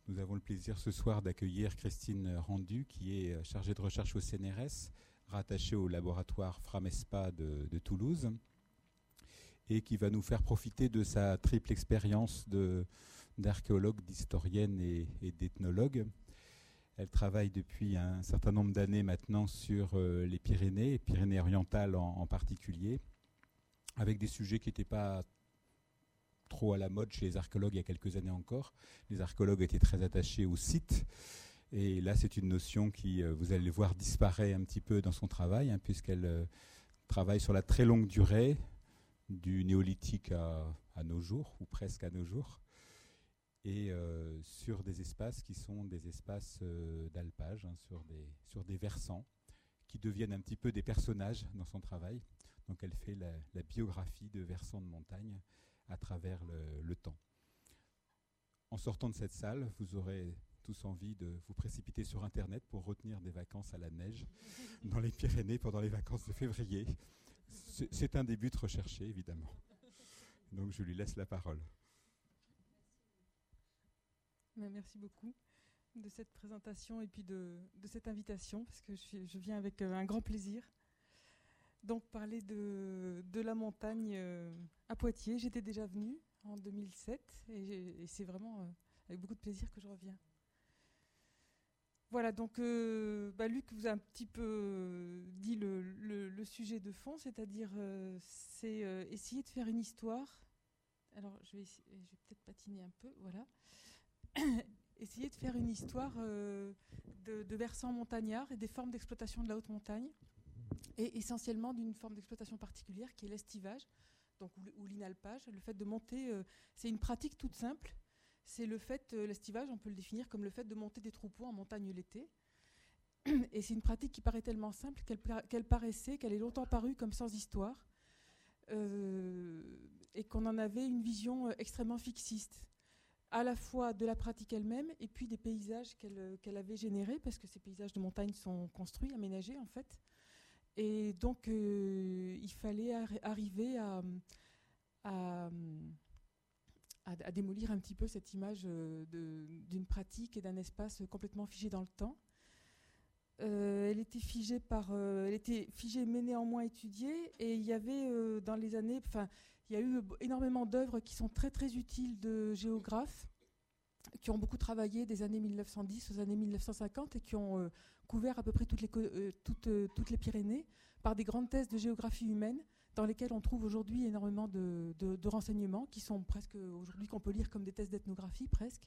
Nous avons le plaisir ce soir d'accueillir Christine Rendu, qui est chargée de recherche au CNRS, rattachée au laboratoire Framespa de Toulouse, et qui va nous faire profiter de sa triple expérience d'archéologue, d'historienne et d'ethnologue. Elle travaille depuis un certain nombre d'années maintenant sur les Pyrénées orientales en particulier, avec des sujets qui n'étaient pas trop à la mode chez les archéologues il y a quelques années encore. Les archéologues étaient très attachés au site. Et là, c'est une notion qui, vous allez le voir, disparaît un petit peu dans son travail, puisqu'elle travaille sur la très longue durée, du néolithique à nos jours, ou presque à nos jours, et sur des espaces qui sont des espaces d'alpage, sur des versants, qui deviennent un petit peu des personnages dans son travail. Donc elle fait la biographie de versants de montagne à travers le temps. En sortant de cette salle, vous aurez tous envie de vous précipiter sur Internet pour retenir des vacances à la neige dans les Pyrénées pendant les vacances de février. C'est un des buts recherchés, évidemment. Donc je lui laisse la parole. Merci beaucoup de cette présentation et puis de cette invitation, parce que je viens avec un grand plaisir. Donc parler de la montagne à Poitiers. J'étais déjà venue en 2007 et c'est vraiment avec beaucoup de plaisir que je reviens. Voilà, donc Luc vous a un petit peu dit le sujet de fond, c'est-à-dire c'est essayer de faire une histoire. Alors je vais peut-être patiner un peu, voilà. Essayer de faire une histoire de versants montagnards et des formes d'exploitation de la haute montagne, et essentiellement d'une forme d'exploitation particulière qui est l'estivage, donc, ou l'inalpage. Le fait de monter, c'est une pratique toute simple. C'est le fait, l'estivage, on peut le définir comme le fait de monter des troupeaux en montagne l'été. Et c'est une pratique qui paraît tellement simple qu'elle est longtemps parue comme sans histoire, et qu'on en avait une vision extrêmement fixiste, à la fois de la pratique elle-même et puis des paysages qu'elle avait générés, parce que ces paysages de montagne sont construits, aménagés en fait. Et donc il fallait arriver à démolir un petit peu cette image d'une pratique et d'un espace complètement figé dans le temps. Elle était figée mais néanmoins étudiée, et il y avait dans les années, il y a eu énormément d'œuvres qui sont très très utiles de géographes qui ont beaucoup travaillé des années 1910 aux années 1950 et qui ont couvert à peu près toutes les Pyrénées par des grandes thèses de géographie humaine dans lesquelles on trouve aujourd'hui énormément de renseignements qui sont presque aujourd'hui qu'on peut lire comme des thèses d'ethnographie presque,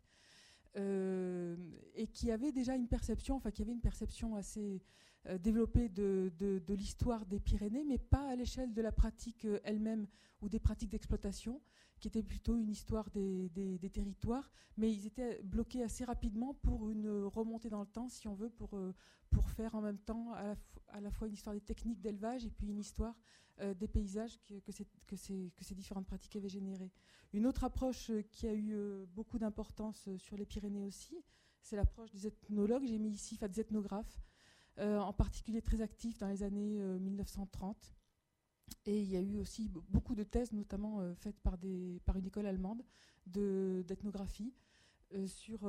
et qui avaient déjà une perception, qui avait une perception assez développée de l'histoire des Pyrénées, mais pas à l'échelle de la pratique elle-même ou des pratiques d'exploitation, qui était plutôt une histoire des territoires, mais ils étaient bloqués assez rapidement pour une remontée dans le temps, si on veut, pour faire en même temps à la fois une histoire des techniques d'élevage et puis une histoire des paysages que ces différentes pratiques avaient générés. Une autre approche qui a eu beaucoup d'importance sur les Pyrénées aussi, c'est l'approche des ethnologues. J'ai mis ici des ethnographes, en particulier très actifs dans les années 1930. Et il y a eu aussi beaucoup de thèses, notamment faites par une école allemande d'ethnographie, sur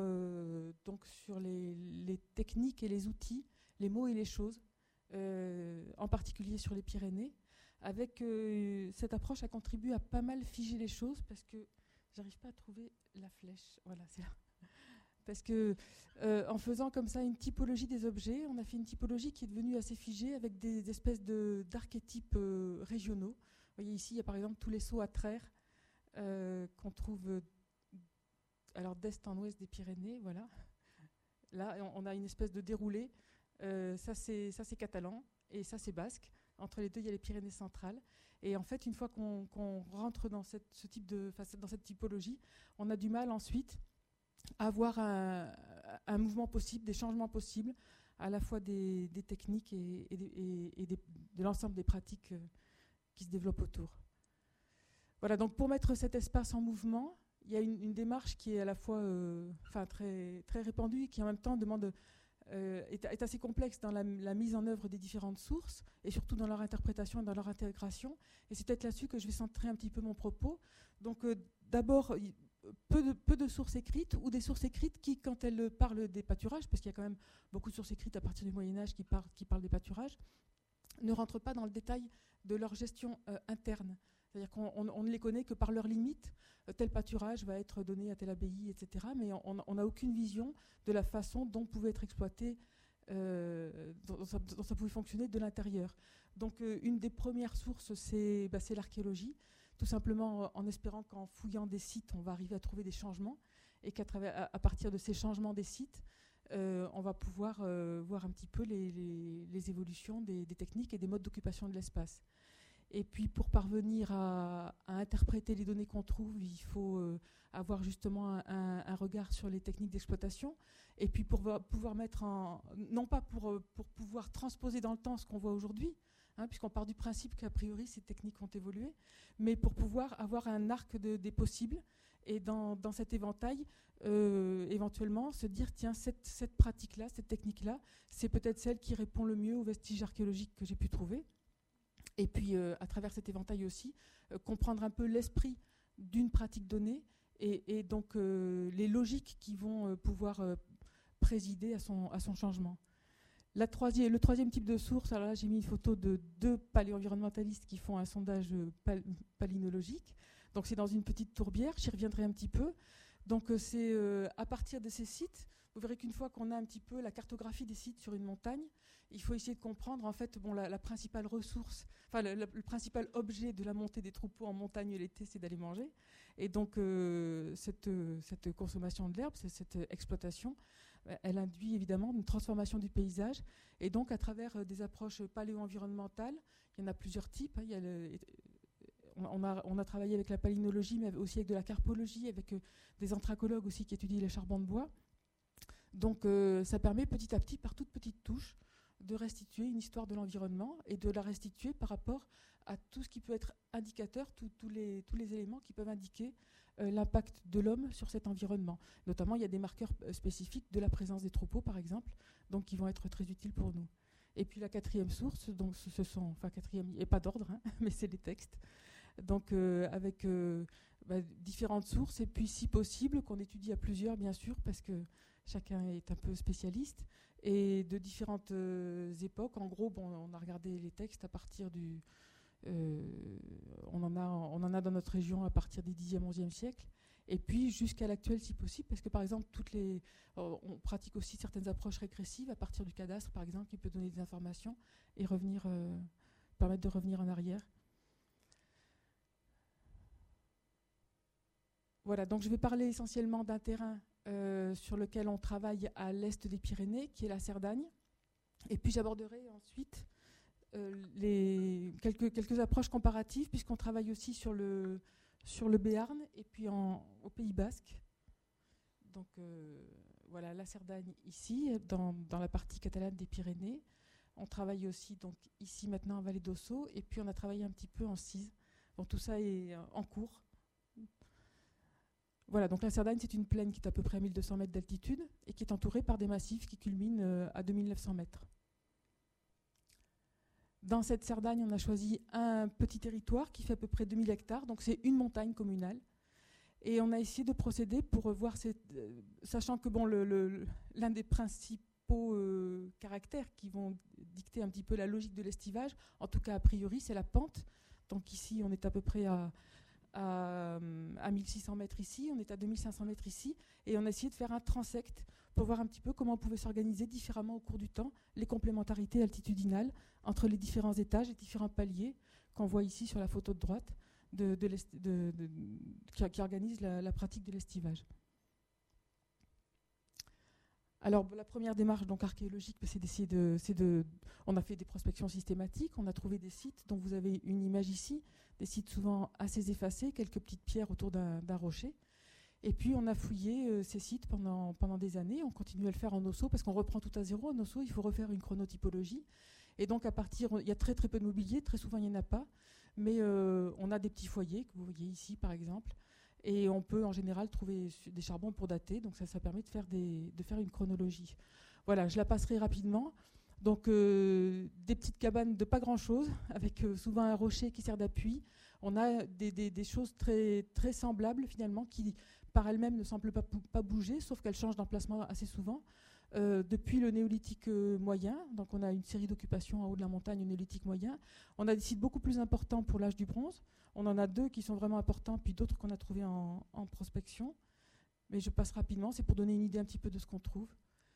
les techniques et les outils, les mots et les choses, en particulier sur les Pyrénées. Avec cette approche, a contribué à pas mal figer les choses, parce que j'arrive pas à trouver la flèche. Voilà, c'est là. Parce que en faisant comme ça une typologie des objets, on a fait une typologie qui est devenue assez figée, avec des espèces d'archétypes régionaux. Vous voyez ici, il y a par exemple tous les sauts à traire qu'on trouve d'est en ouest des Pyrénées. Voilà. Là, on a une espèce de déroulé. Ça c'est catalan et ça c'est basque. Entre les deux, il y a les Pyrénées centrales. Et en fait, une fois qu'on rentre dans cette typologie, on a du mal ensuite à avoir un mouvement possible, des changements possibles, à la fois des techniques et de l'ensemble des pratiques qui se développent autour. Voilà, donc pour mettre cet espace en mouvement, il y a une démarche qui est à la fois très, très répandue et qui en même temps est assez complexe dans la mise en œuvre des différentes sources et surtout dans leur interprétation et dans leur intégration. Et c'est peut-être là-dessus que je vais centrer un petit peu mon propos. Donc d'abord, peu de sources écrites, ou des sources écrites qui, quand elles parlent des pâturages, parce qu'il y a quand même beaucoup de sources écrites à partir du Moyen-Âge qui parlent des pâturages, ne rentrent pas dans le détail de leur gestion interne. C'est-à-dire qu'on ne les connaît que par leurs limites. Tel pâturage va être donné à telle abbaye, etc. Mais on n'a aucune vision de la façon dont pouvait être exploité, dont ça pouvait fonctionner de l'intérieur. Donc une des premières sources, c'est l'archéologie, tout simplement en espérant qu'en fouillant des sites, on va arriver à trouver des changements, et qu'à partir de ces changements des sites, on va pouvoir voir un petit peu les évolutions des techniques et des modes d'occupation de l'espace. Et puis pour parvenir à interpréter les données qu'on trouve, il faut avoir justement un regard sur les techniques d'exploitation, et puis pour pouvoir mettre non pas pour pouvoir transposer dans le temps ce qu'on voit aujourd'hui, puisqu'on part du principe qu'a priori ces techniques ont évolué, mais pour pouvoir avoir un arc des possibles, et dans cet éventail, éventuellement se dire, tiens, cette pratique-là, cette technique-là, c'est peut-être celle qui répond le mieux aux vestiges archéologiques que j'ai pu trouver. Et puis, à travers cet éventail aussi, comprendre un peu l'esprit d'une pratique donnée, et donc les logiques qui vont pouvoir présider à son changement. Le troisième type de source, alors là j'ai mis une photo de 2 paléo-environnementalistes qui font un sondage palynologique. Donc c'est dans une petite tourbière, j'y reviendrai un petit peu. Donc c'est à partir de ces sites, vous verrez qu'une fois qu'on a un petit peu la cartographie des sites sur une montagne, il faut essayer de comprendre en fait la principale ressource, enfin le principal objet de la montée des troupeaux en montagne l'été, c'est d'aller manger. Et donc cette consommation de l'herbe, cette exploitation, elle induit évidemment une transformation du paysage. Et donc à travers des approches paléo-environnementales, il y en a plusieurs types. Il y a on a travaillé avec la palynologie, mais aussi avec de la carpologie, avec des anthracologues aussi qui étudient les charbons de bois. Donc ça permet petit à petit, par toutes petites touches, de restituer une histoire de l'environnement, et de la restituer par rapport à tout ce qui peut être indicateur, tous les éléments qui peuvent indiquer l'impact de l'homme sur cet environnement. Notamment, il y a des marqueurs spécifiques de la présence des troupeaux, par exemple, donc qui vont être très utiles pour nous. Et puis la 4e source, donc ce sont, enfin 4e, il n'y a pas d'ordre, mais c'est les textes. Donc avec différentes sources, et puis si possible qu'on étudie à plusieurs, bien sûr, parce que chacun est un peu spécialiste, et de différentes époques. En gros, on a regardé les textes à partir du... on en a dans notre région à partir du 10e, 11e siècle, et puis jusqu'à l'actuel si possible, parce que par exemple, on pratique aussi certaines approches régressives à partir du cadastre, par exemple, qui peut donner des informations et permettre de revenir en arrière. Voilà, donc je vais parler essentiellement d'un terrain sur lequel on travaille à l'est des Pyrénées, qui est la Cerdagne. Et puis j'aborderai ensuite quelques approches comparatives, puisqu'on travaille aussi sur le Béarn et puis au Pays Basque. Donc voilà, la Cerdagne ici, dans la partie catalane des Pyrénées. On travaille aussi donc ici maintenant en Vallée d'Ossau, et puis on a travaillé un petit peu en Cise. Donc tout ça est en cours. Voilà, donc la Cerdagne, c'est une plaine qui est à peu près à 1200 mètres d'altitude, et qui est entourée par des massifs qui culminent à 2900 mètres. Dans cette Cerdagne, on a choisi un petit territoire qui fait à peu près 2000 hectares, donc c'est une montagne communale. Et on a essayé de procéder pour voir, sachant que l'un des principaux caractères qui vont dicter un petit peu la logique de l'estivage, en tout cas a priori, c'est la pente. Donc ici, on est à peu près à 1600 mètres ici, on est à 2500 mètres ici, et on a essayé de faire un transect pour voir un petit peu comment on pouvait s'organiser différemment au cours du temps, les complémentarités altitudinales entre les différents étages et différents paliers qu'on voit ici sur la photo de droite, qui organise la pratique de l'estivage. Alors la première démarche donc archéologique, c'est d'essayer on a fait des prospections systématiques, on a trouvé des sites dont vous avez une image ici, des sites souvent assez effacés, quelques petites pierres autour d'un rocher. Et puis on a fouillé ces sites pendant des années, on continue à le faire en osso parce qu'on reprend tout à zéro. En osso, il faut refaire une chronotypologie. Et donc il y a très très peu de mobilier, très souvent il n'y en a pas, mais on a des petits foyers que vous voyez ici par exemple. Et on peut en général trouver des charbons pour dater, donc ça permet de faire une chronologie. Voilà, je la passerai rapidement. Donc des petites cabanes de pas grand-chose, avec souvent un rocher qui sert d'appui. On a des choses très, très semblables finalement, qui par elle-même ne semble pas bouger, sauf qu'elle change d'emplacement assez souvent. Depuis le néolithique moyen, donc on a une série d'occupations en haut de la montagne au néolithique moyen. On a des sites beaucoup plus importants pour l'âge du bronze. On en a 2 qui sont vraiment importants, puis d'autres qu'on a trouvés en prospection. Mais je passe rapidement, c'est pour donner une idée un petit peu de ce qu'on trouve.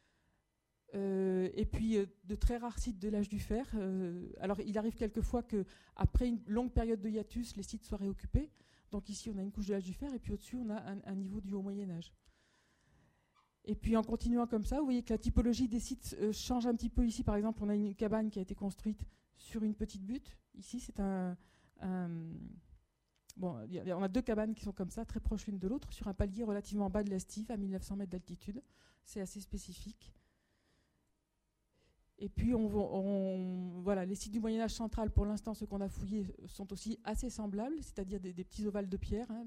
Et puis de très rares sites de l'âge du fer. Alors il arrive quelquefois qu'après une longue période de hiatus, les sites soient réoccupés. Donc ici on a une couche de l'âge du fer et puis au-dessus on a un niveau du haut Moyen-Âge. Et puis en continuant comme ça, vous voyez que la typologie des sites change un petit peu. Ici par exemple on a une cabane qui a été construite sur une petite butte. Ici c'est bon, on a 2 cabanes qui sont comme ça, très proches l'une de l'autre, sur un palier relativement bas de l'estive, à 1900 mètres d'altitude. C'est assez spécifique. Et puis, voilà, les sites du Moyen-Âge central, pour l'instant, ceux qu'on a fouillés, sont aussi assez semblables, c'est-à-dire des petits ovales de pierre, hein,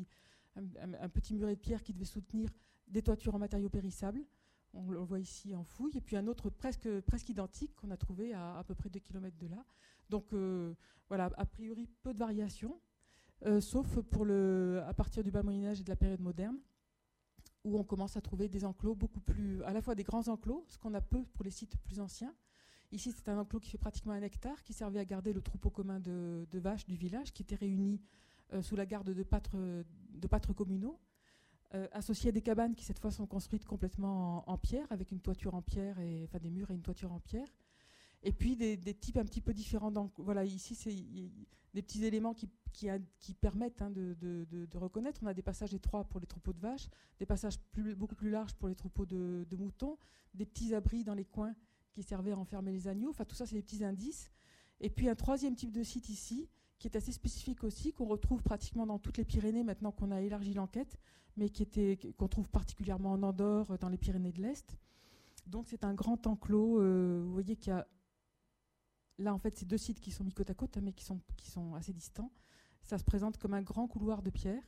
un petit muret de pierre qui devait soutenir des toitures en matériaux périssables. On le voit ici en fouille. Et puis un autre presque identique qu'on a trouvé à peu près 2 km de là. Donc, voilà, a priori, peu de variations, sauf à partir du bas Moyen-Âge et de la période moderne, où on commence à trouver des enclos beaucoup plus, à la fois des grands enclos, ce qu'on a peu pour les sites plus anciens. Ici, c'est un enclos qui fait pratiquement 1 hectare, qui servait à garder le troupeau commun de vaches du village, qui était réuni sous la garde de pâtres communaux, associés à des cabanes qui, cette fois, sont construites complètement en pierre, avec une toiture en pierre, enfin des murs et une toiture en pierre. Et puis des types un petit peu différents. Voilà, ici, c'est des petits éléments qui permettent de reconnaître. On a des passages étroits pour les troupeaux de vaches, des passages beaucoup plus larges pour les troupeaux de moutons, des petits abris dans les coins qui servaient à enfermer les agneaux. Enfin, tout ça, c'est des petits indices. Et puis un 3e type de site ici, qui est assez spécifique aussi, qu'on retrouve pratiquement dans toutes les Pyrénées maintenant qu'on a élargi l'enquête, mais qu'on trouve particulièrement en Andorre, dans les Pyrénées de l'Est. Donc c'est un grand enclos. Vous voyez qu'il y a là, en fait, c'est 2 sites qui sont mis côte à côte, mais qui sont assez distants. Ça se présente comme un grand couloir de pierre.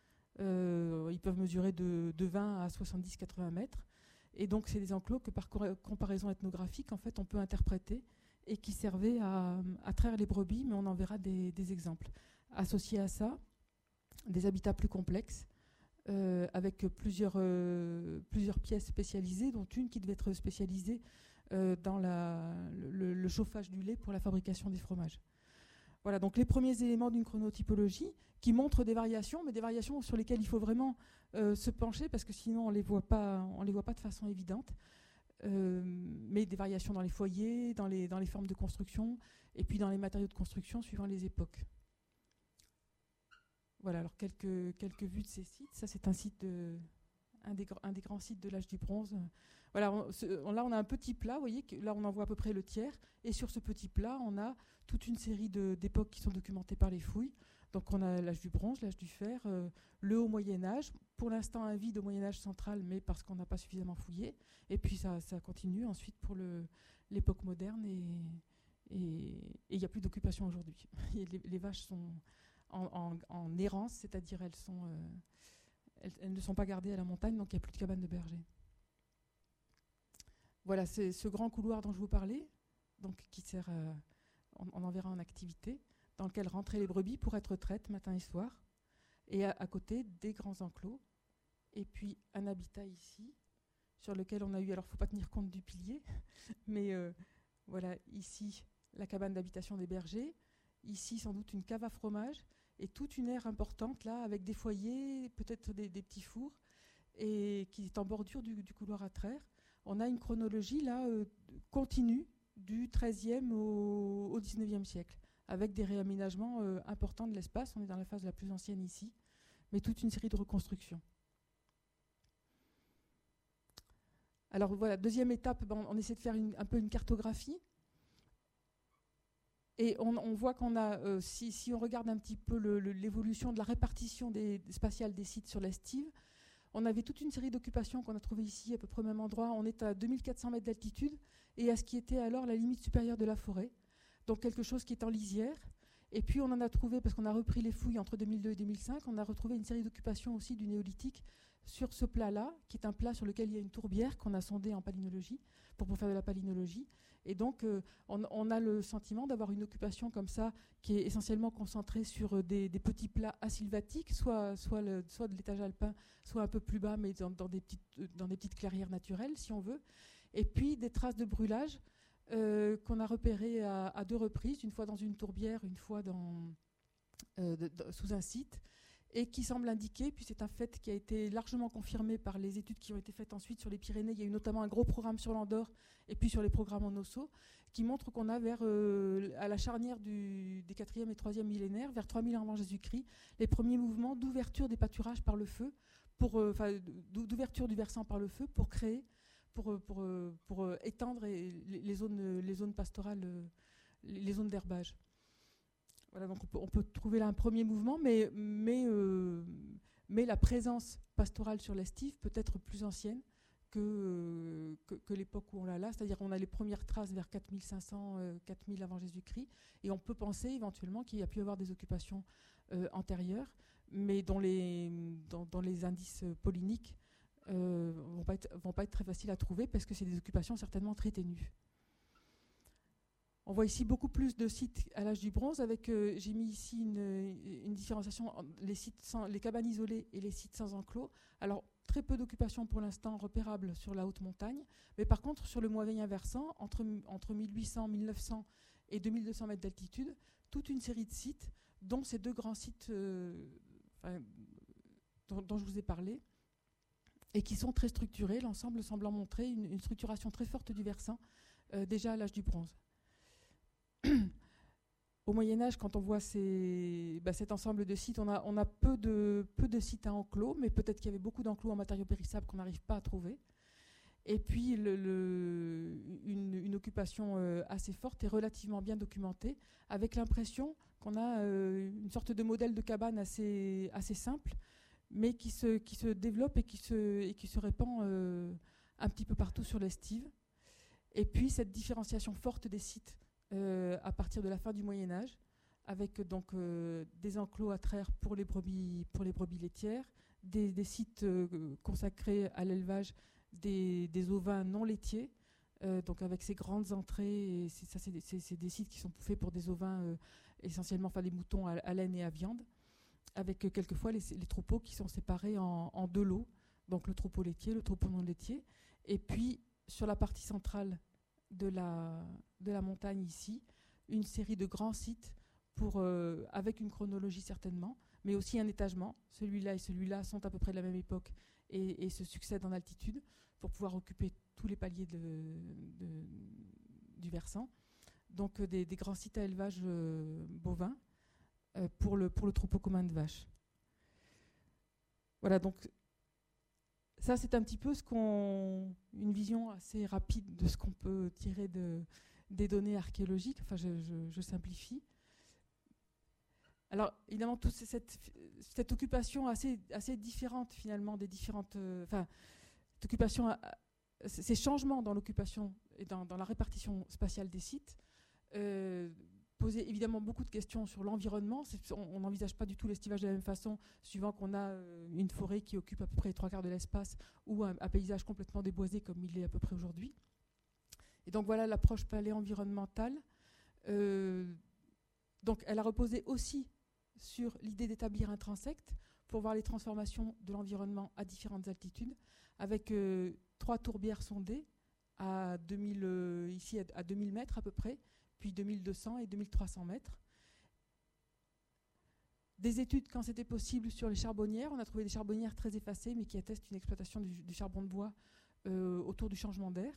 Ils peuvent mesurer de 20 à 70-80 mètres. Et donc, c'est des enclos que, par comparaison ethnographique, en fait, on peut interpréter et qui servaient à traire les brebis, mais on en verra des exemples. Associés à ça, des habitats plus complexes, avec plusieurs pièces spécialisées, dont une qui devait être spécialisée dans le chauffage du lait pour la fabrication des fromages. Voilà, donc les premiers éléments d'une chronotypologie qui montrent des variations, mais des variations sur lesquelles il faut vraiment se pencher, parce que sinon on les voit pas de façon évidente. Mais des variations dans les foyers, dans les formes de construction, et puis dans les matériaux de construction suivant les époques. Voilà, alors quelques vues de ces sites. Ça, c'est un des grands sites de l'âge du bronze. Voilà, là, on a un petit plat, vous voyez, là, on en voit à peu près le tiers. Et sur ce petit plat, on a toute une série d'époques qui sont documentées par les fouilles. Donc, on a l'âge du bronze, l'âge du fer, le haut Moyen-Âge. Pour l'instant, un vide au Moyen-Âge central, mais parce qu'on n'a pas suffisamment fouillé. Et puis, ça continue ensuite pour l'époque moderne. Et il n'y a plus d'occupation aujourd'hui. Les vaches sont en errance, c'est-à-dire elles ne sont pas gardées à la montagne, donc il n'y a plus de cabanes de berger. Voilà, c'est ce grand couloir dont je vous parlais, donc qui sert, on en verra en activité, dans lequel rentraient les brebis pour être traites matin et soir, et à côté des grands enclos, et puis un habitat ici, sur lequel on a eu, alors il ne faut pas tenir compte du pilier, mais voilà, ici la cabane d'habitation des bergers, ici sans doute une cave à fromage, et toute une aire importante là, avec des foyers, peut-être des petits fours, et qui est en bordure du couloir à traire. On a une chronologie là continue du XIIIe au XIXe siècle, avec des réaménagements importants de l'espace. On est dans la phase la plus ancienne ici, mais toute une série de reconstructions. Alors voilà, deuxième étape, on essaie de faire un peu une cartographie. Et on voit qu'on a, si on regarde un petit peu l'évolution de la répartition spatiale des sites sur l'estive, on avait toute une série d'occupations qu'on a trouvées ici, à peu près au même endroit. On est à 2400 mètres d'altitude et à ce qui était alors la limite supérieure de la forêt. Donc quelque chose qui est en lisière. Et puis on en a trouvé, parce qu'on a repris les fouilles entre 2002 et 2005, on a retrouvé une série d'occupations aussi du néolithique sur ce plat-là, qui est un plat sur lequel il y a une tourbière qu'on a sondée en palynologie, pour faire de la palynologie. Et donc, on a le sentiment d'avoir une occupation comme ça, qui est essentiellement concentrée sur des petits plats asylvatiques, soit de l'étage alpin, soit un peu plus bas, mais dans des petites clairières naturelles, si on veut. Et puis, des traces de brûlage qu'on a repérées à 2 reprises, une fois dans une tourbière, une fois sous un site, et qui semble indiquer, puis c'est un fait qui a été largement confirmé par les études qui ont été faites ensuite sur les Pyrénées. Il y a eu notamment un gros programme sur l'Andorre et puis sur les programmes en Ossau, qui montre qu'on a à la charnière des 4e et 3e millénaires, vers 3000 avant Jésus-Christ, les premiers mouvements d'ouverture des pâturages par le feu, d'ouverture du versant par le feu pour créer, pour étendre les zones pastorales, les zones d'herbage. Voilà, donc on peut trouver là un premier mouvement, mais la présence pastorale sur l'Estive peut être plus ancienne que l'époque où on l'a là, c'est-à-dire qu'on a les premières traces vers 4500, 4000 avant Jésus-Christ, et on peut penser éventuellement qu'il y a pu y avoir des occupations antérieures, mais dont les indices polyniques vont pas être très faciles à trouver, parce que c'est des occupations certainement très ténues. On voit ici beaucoup plus de sites à l'âge du bronze, avec, j'ai mis ici une différenciation entre les cabanes isolées et les sites sans enclos. Alors, très peu d'occupations pour l'instant repérables sur la haute montagne, mais par contre, sur le moyen versant, entre 1800, 1900 et 2200 mètres d'altitude, toute une série de sites, dont ces 2 grands sites dont je vous ai parlé, et qui sont très structurés, l'ensemble semblant montrer une structuration très forte du versant, déjà à l'âge du bronze. Au Moyen-Âge, quand on voit cet ensemble de sites, on a peu de sites à enclos, mais peut-être qu'il y avait beaucoup d'enclos en matériaux périssables qu'on n'arrive pas à trouver. Et puis, une occupation assez forte et relativement bien documentée, avec l'impression qu'on a une sorte de modèle de cabane assez simple, mais qui se développe et qui se répand un petit peu partout sur l'Estive. Et puis, cette différenciation forte des sites à partir de la fin du Moyen-Âge, avec donc des enclos à traire pour les brebis laitières, des sites consacrés à l'élevage des ovins non laitiers, donc avec ces grandes entrées. Et c'est des sites qui sont faits pour des ovins essentiellement, des moutons à laine et à viande, avec quelquefois les troupeaux qui sont séparés en 2 lots, donc le troupeau laitier, le troupeau non laitier. Et puis, sur la partie centrale de la montagne ici, une série de grands sites avec une chronologie certainement, mais aussi un étagement. Celui-là et celui-là sont à peu près de la même époque et se succèdent en altitude pour pouvoir occuper tous les paliers du versant. Donc des grands sites à élevage bovin pour le troupeau commun de vaches. Voilà, donc ça, c'est un petit peu une vision assez rapide de ce qu'on peut tirer des données archéologiques. Enfin, je simplifie. Alors, évidemment, toute cette occupation assez différente, finalement, des différentes... ces changements dans l'occupation et dans la répartition spatiale des sites posaient évidemment beaucoup de questions sur l'environnement. On n'envisage pas du tout l'estivage de la même façon, suivant qu'on a une forêt qui occupe à peu près les 3/4 de l'espace, ou un paysage complètement déboisé comme il l'est à peu près aujourd'hui. Et donc voilà l'approche paléo-environnementale. Donc elle a reposé aussi sur l'idée d'établir un transect pour voir les transformations de l'environnement à différentes altitudes, avec 3 tourbières sondées ici à 2000 mètres à peu près, puis 2200 et 2300 mètres. Des études, quand c'était possible, sur les charbonnières. On a trouvé des charbonnières très effacées, mais qui attestent une exploitation du charbon de bois autour du changement d'air.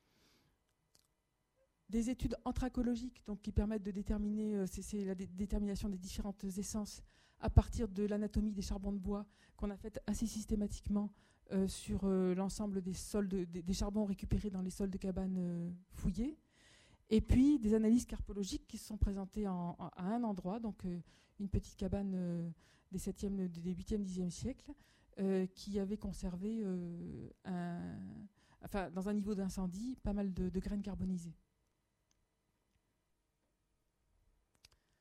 Des études anthracologiques, donc, qui permettent de déterminer, c'est la détermination des différentes essences à partir de l'anatomie des charbons de bois, qu'on a fait assez systématiquement sur l'ensemble des sols des charbons récupérés dans les sols de cabanes fouillés. Et puis des analyses carpologiques qui se sont présentées à un endroit, donc une petite cabane des 7e, des 8e, 10e siècles, qui avait conservé, dans un niveau d'incendie, pas mal de graines carbonisées.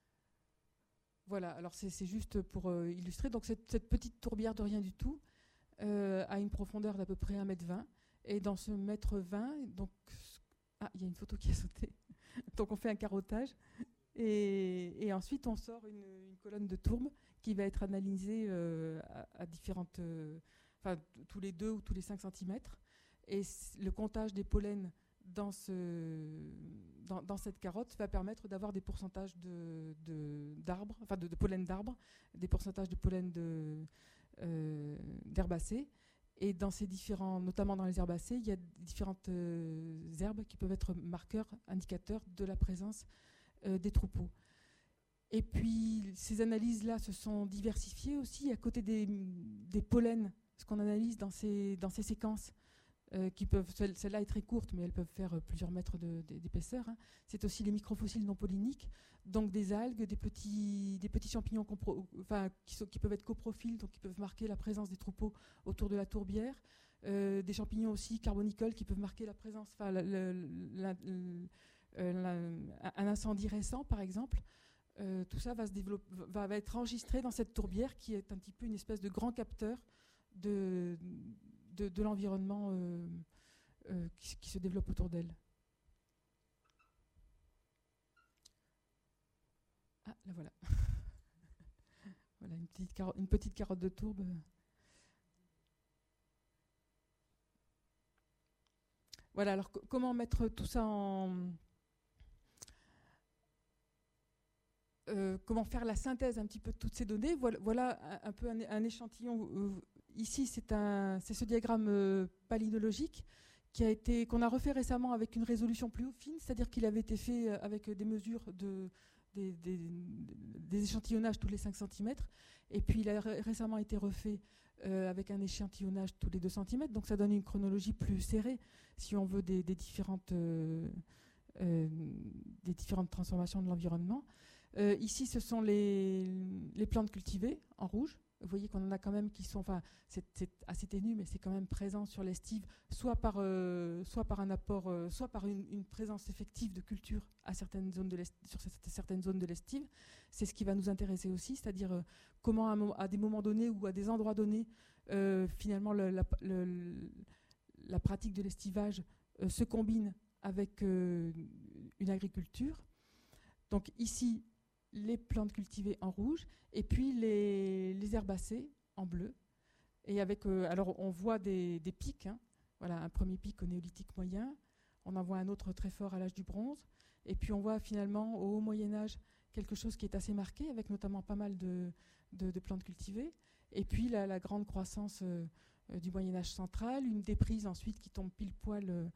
Voilà, alors c'est juste pour illustrer. Donc cette petite tourbière de rien du tout, à une profondeur d'à peu près 1,20 m. Et dans ce 1,20 m, donc, il y a une photo qui a sauté. Donc on fait un carottage. Et ensuite, on sort une colonne de tourbe qui va être analysée à différentes, tous les 2 ou tous les 5 cm. Et le comptage des pollens dans cette carotte va permettre d'avoir des pourcentages d'arbres, de pollen d'arbres, des pourcentages de pollen d'herbacées. Et dans ces notamment dans les herbacées, il y a différentes herbes qui peuvent être marqueurs, indicateurs de la présence des troupeaux. Et puis ces analyses-là se sont diversifiées aussi à côté des pollens, ce qu'on analyse dans ces séquences qui peuvent, celle-là est très courte, mais elles peuvent faire plusieurs mètres d'épaisseur. C'est aussi les microfossiles non polliniques, donc des algues, des petits champignons qui peuvent être coprophiles, donc qui peuvent marquer la présence des troupeaux autour de la tourbière, des champignons aussi carbonicoles qui peuvent marquer la présence, un incendie récent par exemple. Tout ça va être enregistré dans cette tourbière qui est un petit peu une espèce de grand capteur de l'environnement qui se développe autour d'elle. Ah, la voilà. Voilà une petite carotte de tourbe. Voilà, alors comment mettre tout ça comment faire la synthèse un petit peu de toutes ces données. Voilà un peu un échantillon. Ici, c'est ce diagramme palynologique qu'on a refait récemment avec une résolution plus fine, c'est-à-dire qu'il avait été fait avec des mesures des échantillonnages tous les 5 cm, et puis il a récemment été refait avec un échantillonnage tous les 2 cm, donc ça donne une chronologie plus serrée, si on veut, des différentes transformations de l'environnement. Ici, ce sont les plantes cultivées en rouge. Vous voyez qu'on en a quand même qui sont, c'est assez ténu, mais c'est quand même présent sur l'estive, soit par un apport, soit par une présence effective de culture sur certaines zones de l'estive. C'est ce qui va nous intéresser aussi, c'est-à-dire comment à des moments donnés ou à des endroits donnés, finalement la pratique de l'estivage se combine avec une agriculture. Donc ici, les plantes cultivées en rouge, et puis les herbacées en bleu. Et alors on voit des pics. Voilà, un premier pic au néolithique moyen. On en voit un autre très fort à l'âge du bronze. Et puis on voit finalement au Haut Moyen-Âge quelque chose qui est assez marqué, avec notamment pas mal de plantes cultivées. Et puis la grande croissance du Moyen-Âge central, une déprise ensuite qui tombe pile poil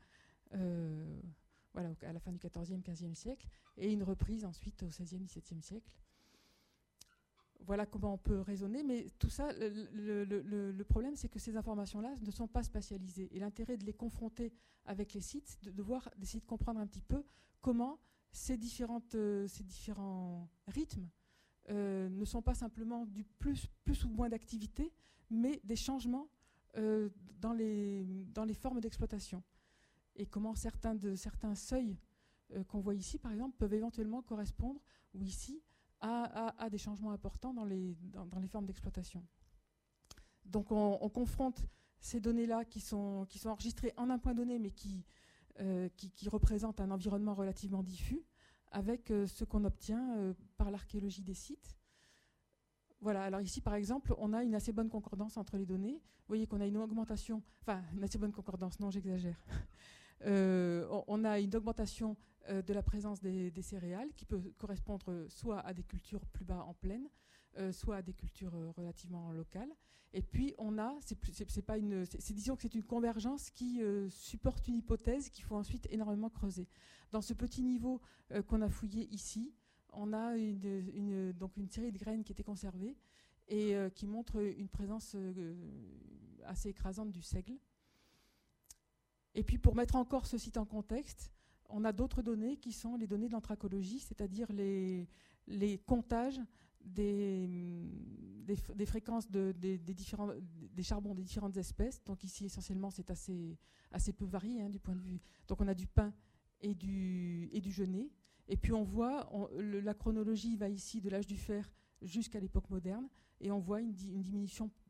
à la fin du XIVe, XVe siècle, et une reprise ensuite au XVIe, XVIIe siècle. Voilà comment on peut raisonner, mais tout ça, le problème, c'est que ces informations-là ne sont pas spatialisées. Et l'intérêt de les confronter avec les sites, c'est d'essayer de comprendre un petit peu comment ces différents rythmes ne sont pas simplement du plus ou moins d'activité, mais des changements dans les formes d'exploitation. Et comment certains seuils qu'on voit ici, par exemple, peuvent éventuellement correspondre, ou ici, à des changements importants dans les formes d'exploitation. Donc on confronte ces données-là qui sont enregistrées en un point donné, mais qui représentent un environnement relativement diffus, avec ce qu'on obtient par l'archéologie des sites. Voilà, alors ici par exemple, on a une assez bonne concordance entre les données. Vous voyez qu'on a une augmentation, une assez bonne concordance, non j'exagère. On a une augmentation de la présence des céréales qui peut correspondre soit à des cultures plus bas en plaine, soit à des cultures relativement locales. Et puis on a, disons que c'est une convergence qui supporte une hypothèse qu'il faut ensuite énormément creuser. Dans ce petit niveau qu'on a fouillé ici, on a donc une série de graines qui étaient conservées et qui montrent une présence assez écrasante du seigle. Et puis pour mettre encore ce site en contexte, on a d'autres données qui sont les données de l'anthracologie, c'est-à-dire les comptages des fréquences des charbons des différentes espèces. Donc ici essentiellement c'est assez peu varié du point de vue. Donc on a du pin et du genêt. Et puis on voit, la chronologie va ici de l'âge du fer jusqu'à l'époque moderne, et on voit une diminution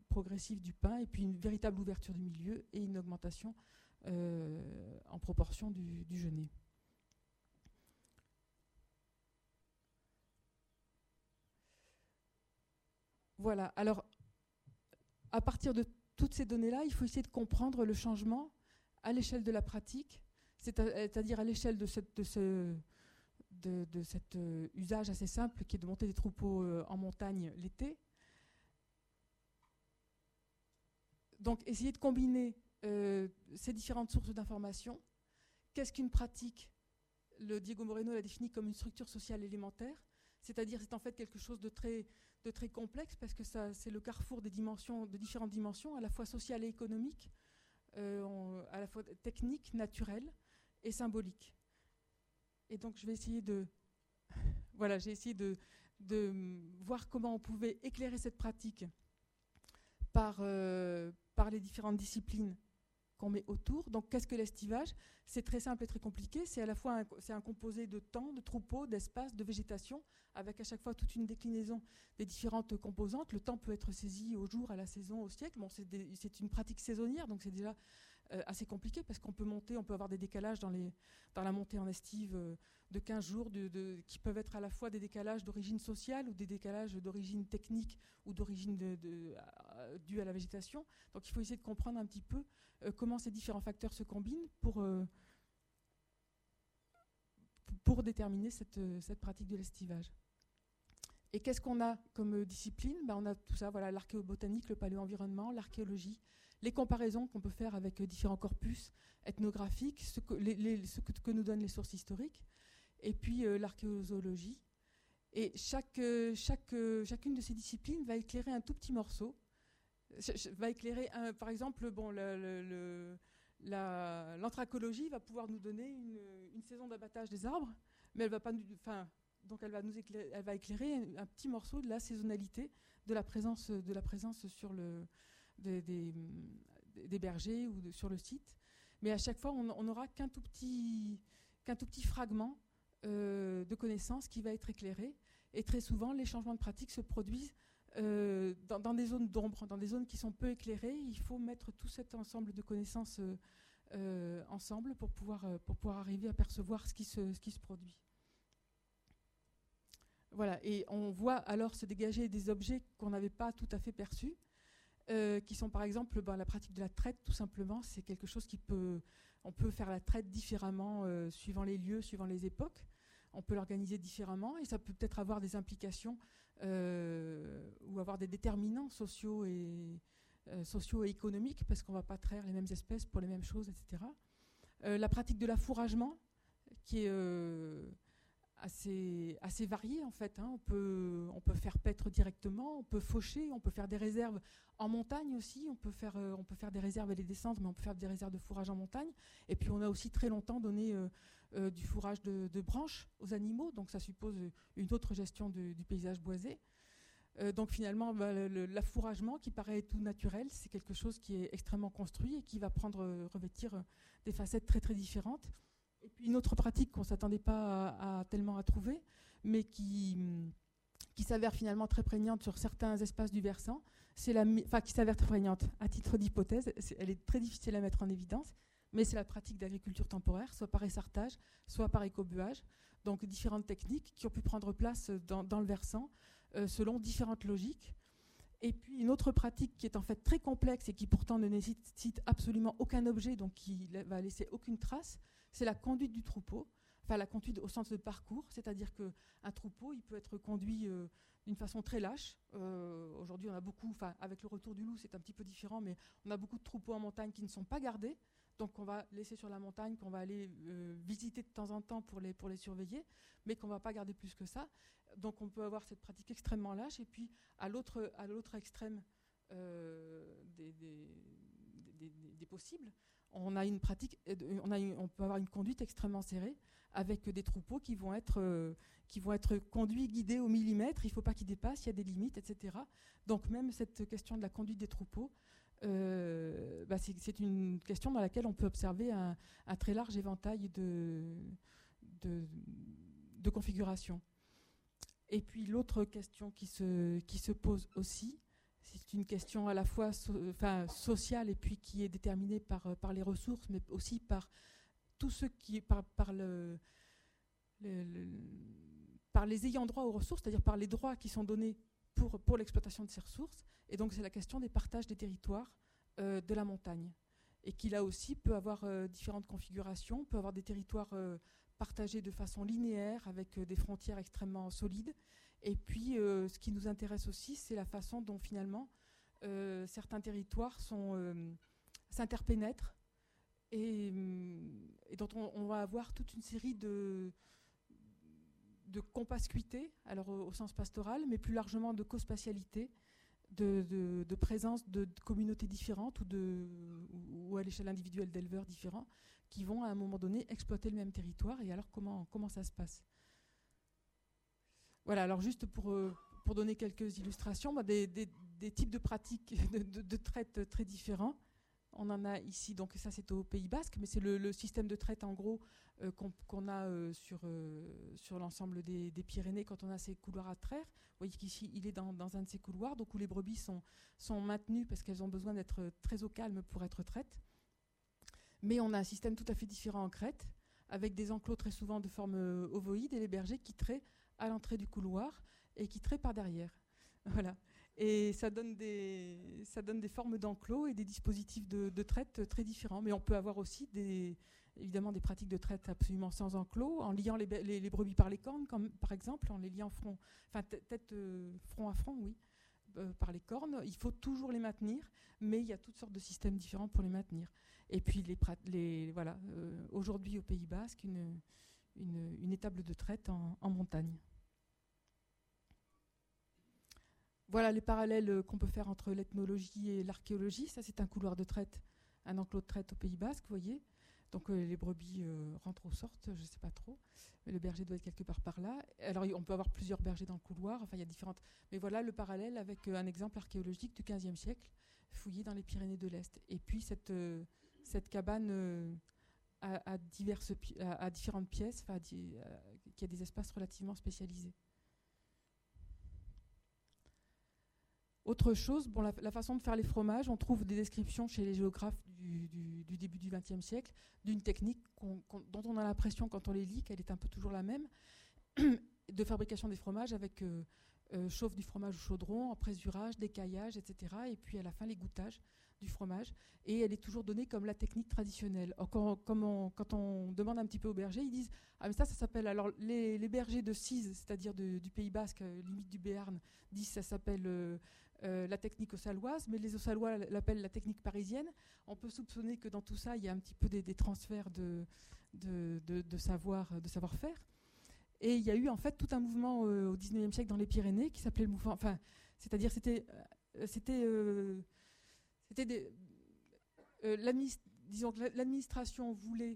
progressive du pain, et puis une véritable ouverture du milieu et une augmentation en proportion du genêt. Voilà, alors à partir de toutes ces données-là, il faut essayer de comprendre le changement à l'échelle de la pratique, c'est-à-dire à l'échelle de cet usage assez simple qui est de monter des troupeaux en montagne l'été. Donc essayer de combiner ces différentes sources d'informations. Qu'est-ce qu'une pratique? Diego Moreno l'a défini comme une structure sociale élémentaire, c'est-à-dire c'est en fait quelque chose de très complexe parce que c'est le carrefour de différentes dimensions, à la fois sociales et économiques, à la fois techniques, naturelles et symboliques. Et donc je vais essayer de voir comment on pouvait éclairer cette pratique par les différentes disciplines qu'on met autour. Donc qu'est-ce que l'estivage? C'est très simple et très compliqué. C'est à la fois un composé de temps, de troupeaux, d'espace, de végétation, avec à chaque fois toute une déclinaison des différentes composantes. Le temps peut être saisi au jour, à la saison, au siècle. Bon, c'est une pratique saisonnière, donc c'est déjà assez compliqué parce qu'on peut avoir des décalages dans la montée en estive de 15 jours qui peuvent être à la fois des décalages d'origine sociale ou des décalages d'origine technique ou d'origine due à la végétation. Donc il faut essayer de comprendre un petit peu comment ces différents facteurs se combinent pour déterminer cette pratique de l'estivage. Et qu'est-ce qu'on a comme discipline? On a tout ça, voilà, l'archéobotanique, le paléo-environnement, l'archéologie, les comparaisons qu'on peut faire avec différents corpus ethnographiques, ce que nous donnent les sources historiques, et puis l'archéozoologie. Et chacune de ces disciplines va éclairer un tout petit morceau, va éclairer, par exemple, l'anthracologie va pouvoir nous donner une saison d'abattage des arbres, mais elle va pas donc elle va éclairer un petit morceau de la saisonnalité de la présence sur des bergers ou sur le site. Mais à chaque fois, on n'aura qu'un tout petit fragment de connaissances qui va être éclairé. Et très souvent, les changements de pratique se produisent dans des zones d'ombre, dans des zones qui sont peu éclairées. Il faut mettre tout cet ensemble de connaissances ensemble pour pouvoir arriver à percevoir ce qui se produit. Voilà, et on voit alors se dégager des objets qu'on n'avait pas tout à fait perçus, qui sont par exemple la pratique de la traite, tout simplement. C'est quelque chose on peut faire la traite différemment suivant les lieux, suivant les époques. On peut l'organiser différemment et ça peut peut-être avoir des implications ou avoir des déterminants sociaux et économiques parce qu'on ne va pas traire les mêmes espèces pour les mêmes choses, etc. La pratique de l'affouragement qui est assez variée en fait. On peut faire paître directement, on peut faucher, on peut faire des réserves en montagne aussi, on peut faire des réserves et les descendre, mais on peut faire des réserves de fourrage en montagne. Et puis on a aussi très longtemps donné du fourrage de branches aux animaux, donc ça suppose une autre gestion du paysage boisé. Donc finalement, l'affouragement qui paraît tout naturel, c'est quelque chose qui est extrêmement construit et qui va revêtir des facettes très très différentes. Et puis une autre pratique qu'on ne s'attendait pas tellement à trouver, mais qui s'avère finalement très prégnante sur certains espaces du versant, qui s'avère très prégnante à titre d'hypothèse, elle est très difficile à mettre en évidence, mais c'est la pratique d'agriculture temporaire, soit par essartage, soit par écobuage, donc différentes techniques qui ont pu prendre place dans le versant selon différentes logiques. Et puis une autre pratique qui est en fait très complexe et qui pourtant ne nécessite absolument aucun objet, donc qui va laisser aucune trace, c'est la conduite du troupeau, enfin la conduite au sens de parcours, c'est-à-dire qu'un troupeau, il peut être conduit d'une façon très lâche. Aujourd'hui, on a beaucoup, avec le retour du loup, c'est un petit peu différent, mais on a beaucoup de troupeaux en montagne qui ne sont pas gardés, donc qu'on va laisser sur la montagne, qu'on va aller visiter de temps en temps pour les surveiller, mais qu'on ne va pas garder plus que ça. Donc on peut avoir cette pratique extrêmement lâche, et puis à l'autre extrême des possibles, on a une pratique, on peut avoir une conduite extrêmement serrée avec des troupeaux qui vont être conduits, guidés au millimètre. Il ne faut pas qu'ils dépassent, il y a des limites, etc. Donc même cette question de la conduite des troupeaux, c'est une question dans laquelle on peut observer un très large éventail de configurations. Et puis l'autre question qui se pose aussi, c'est une question à la fois sociale et puis qui est déterminée par les ressources, mais aussi par tout ce qui est par les ayants droit aux ressources, c'est-à-dire par les droits qui sont donnés pour l'exploitation de ces ressources. Et donc c'est la question des partages des territoires de la montagne. Et qui là aussi peut avoir différentes configurations, peut avoir des territoires partagés de façon linéaire avec des frontières extrêmement solides. Et puis ce qui nous intéresse aussi, c'est la façon dont finalement certains territoires s'interpénètrent et dont on va avoir toute une série de compascuité, alors au sens pastoral, mais plus largement de cospatialité, de présence de communautés différentes ou à l'échelle individuelle d'éleveurs différents qui vont à un moment donné exploiter le même territoire. Et alors comment ça se passe? Voilà, alors juste pour donner quelques illustrations, des types de pratiques de traite très différents. On en a ici, donc ça c'est au Pays Basque, mais c'est le système de traite en gros qu'on a sur l'ensemble des Pyrénées quand on a ces couloirs à traire. Vous voyez qu'ici il est dans un de ces couloirs, donc où les brebis sont maintenues parce qu'elles ont besoin d'être très au calme pour être traites. Mais on a un système tout à fait différent en Crète, avec des enclos très souvent de forme ovoïde et les bergers qui traient à l'entrée du couloir et qui traient par derrière. Voilà. Et ça donne des formes d'enclos et des dispositifs de traite très différents. Mais on peut avoir aussi évidemment des pratiques de traite absolument sans enclos, en liant les brebis par les cornes, comme, par exemple, en les liant front à front, oui, par les cornes. Il faut toujours les maintenir, mais il y a toutes sortes de systèmes différents pour les maintenir. Et puis, aujourd'hui au Pays Basque, une étable de traite en montagne. Voilà les parallèles qu'on peut faire entre l'ethnologie et l'archéologie. Ça, c'est un couloir de traite, un enclos de traite au Pays Basque, vous voyez. Donc les brebis rentrent ou sortent, je ne sais pas trop. Mais le berger doit être quelque part par là. Alors on peut avoir plusieurs bergers dans le couloir. Enfin, il y a différentes. Mais voilà le parallèle avec un exemple archéologique du XVe siècle, fouillé dans les Pyrénées de l'Est. Et puis cette cabane à différentes pièces, qui a des espaces relativement spécialisés. Autre chose, la façon de faire les fromages, on trouve des descriptions chez les géographes du début du XXe siècle d'une technique dont on a l'impression, quand on les lit, qu'elle est un peu toujours la même, de fabrication des fromages avec chauffe du fromage au chaudron, empresurage, décaillage, etc. Et puis à la fin, les goûtages du fromage. Et elle est toujours donnée comme la technique traditionnelle. Quand on demande un petit peu aux bergers, ils disent « Ah, mais ça s'appelle… » Alors, les bergers de Cise, c'est-à-dire du Pays Basque, limite du Béarn, disent ça s'appelle… la technique ossaloise, mais les Ossalois l'appellent la technique parisienne. On peut soupçonner que dans tout ça, il y a un petit peu des transferts de savoir-faire. Et il y a eu en fait tout un mouvement au XIXe siècle dans les Pyrénées qui s'appelait le mouvement. Enfin, c'est-à-dire disons que l'administration voulait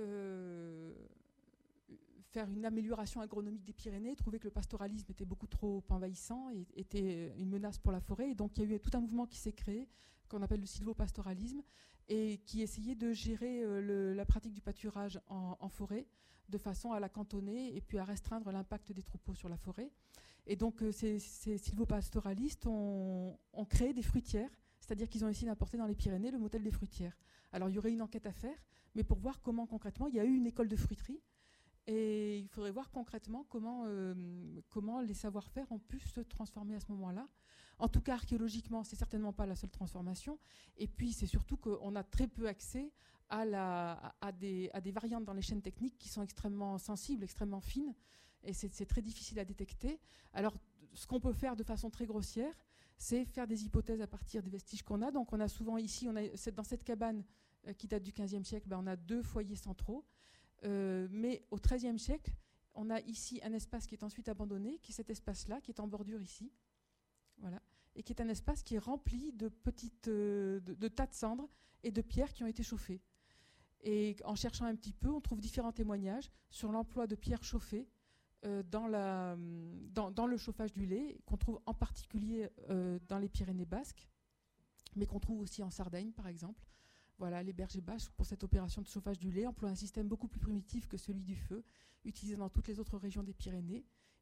faire une amélioration agronomique des Pyrénées, trouver que le pastoralisme était beaucoup trop envahissant et était une menace pour la forêt. Et donc il y a eu tout un mouvement qui s'est créé, qu'on appelle le sylvopastoralisme, et qui essayait de gérer la pratique du pâturage en forêt, de façon à la cantonner et puis à restreindre l'impact des troupeaux sur la forêt. Et donc ces sylvopastoralistes ont créé des fruitières, c'est-à-dire qu'ils ont essayé d'importer dans les Pyrénées le modèle des fruitières. Alors il y aurait une enquête à faire, mais pour voir comment concrètement, il y a eu une école de fruiterie. Et il faudrait voir concrètement comment les savoir-faire ont pu se transformer à ce moment-là. En tout cas, archéologiquement, c'est certainement pas la seule transformation. Et puis, c'est surtout qu'on a très peu accès à des variantes dans les chaînes techniques qui sont extrêmement sensibles, extrêmement fines. Et c'est très difficile à détecter. Alors, ce qu'on peut faire de façon très grossière, c'est faire des hypothèses à partir des vestiges qu'on a. Donc, on a souvent ici, dans cette cabane qui date du XVe siècle, on a 2 foyers centraux. Mais au XIIIe siècle, on a ici un espace qui est ensuite abandonné, qui est cet espace-là, qui est en bordure ici, voilà, et qui est un espace qui est rempli de de tas de cendres et de pierres qui ont été chauffées. Et en cherchant un petit peu, on trouve différents témoignages sur l'emploi de pierres chauffées dans le chauffage du lait, qu'on trouve en particulier dans les Pyrénées basques, mais qu'on trouve aussi en Sardaigne, par exemple. Voilà, les bergers basques, pour cette opération de chauffage du lait, emploient un système beaucoup plus primitif que celui du feu, utilisé dans toutes les autres régions des Pyrénées.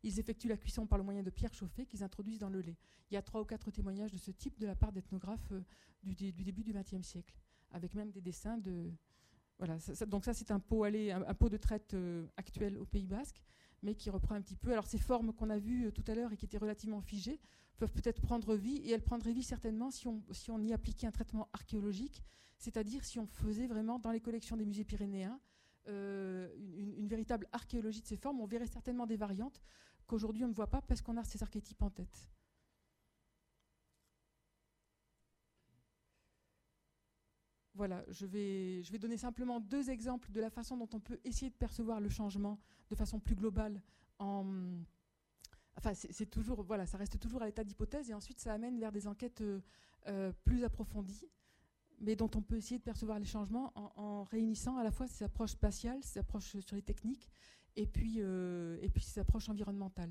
ils effectuent la cuisson par le moyen de pierres chauffées qu'ils introduisent dans le lait. Il y a 3 ou 4 témoignages de ce type de la part d'ethnographes du début du XXe siècle, avec même des dessins de... Voilà, donc ça c'est un pot de traite actuel au Pays Basque, mais qui reprend un petit peu... Alors ces formes qu'on a vues tout à l'heure et qui étaient relativement figées peuvent peut-être prendre vie, et elles prendraient vie certainement si on y appliquait un traitement archéologique, c'est-à-dire si on faisait vraiment dans les collections des musées pyrénéens une véritable archéologie de ces formes. On verrait certainement des variantes qu'aujourd'hui on ne voit pas parce qu'on a ces archétypes en tête. Voilà, je vais donner simplement 2 exemples de la façon dont on peut essayer de percevoir le changement de façon plus globale. Enfin, c'est toujours, voilà, ça reste toujours à l'état d'hypothèse, et ensuite ça amène vers des enquêtes plus approfondies, mais dont on peut essayer de percevoir les changements en réunissant à la fois ces approches spatiales, ces approches sur les techniques, et puis ces approches environnementales.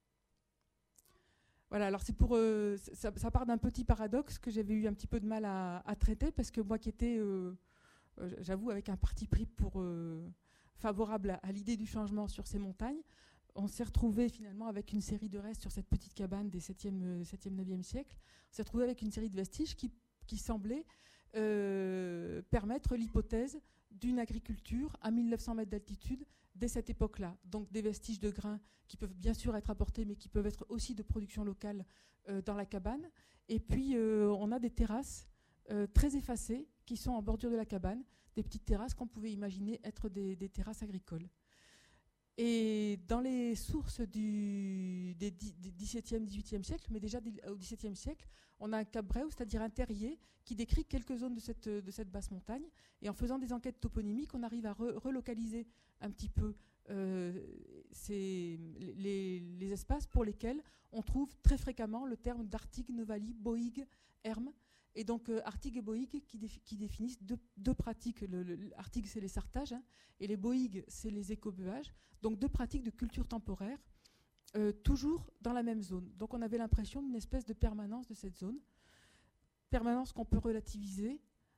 Voilà, alors c'est pour ça part d'un petit paradoxe que j'avais eu un petit peu de mal à traiter, parce que moi qui étais, j'avoue, avec un parti pris favorable à l'idée du changement sur ces montagnes, on s'est retrouvé finalement avec une série de restes sur cette petite cabane des 7e, 9e siècle. On s'est retrouvé avec une série de vestiges qui semblaient permettre l'hypothèse d'une agriculture à 1900 mètres d'altitude dès cette époque-là. Donc des vestiges de grains qui peuvent bien sûr être apportés, mais qui peuvent être aussi de production locale dans la cabane. Et puis on a des terrasses très effacées qui sont en bordure de la cabane, des petites terrasses qu'on pouvait imaginer être des terrasses agricoles. Et dans les sources des 17e, 18e siècle, mais déjà au 17e siècle, on a un Cabreau, c'est-à-dire un terrier, qui décrit quelques zones de cette basse montagne. Et en faisant des enquêtes toponymiques, on arrive à relocaliser un petit peu les espaces pour lesquels on trouve très fréquemment le terme d'Artig, Novali, Boïg, Herm. Et donc Artig et Boïg qui définissent deux pratiques. Artig, c'est les sartages, et les Boïg, c'est les écobuages. Donc 2 pratiques de culture temporaire, toujours dans la même zone. Donc on avait l'impression d'une espèce de permanence de cette zone, permanence qu'on peut relativiser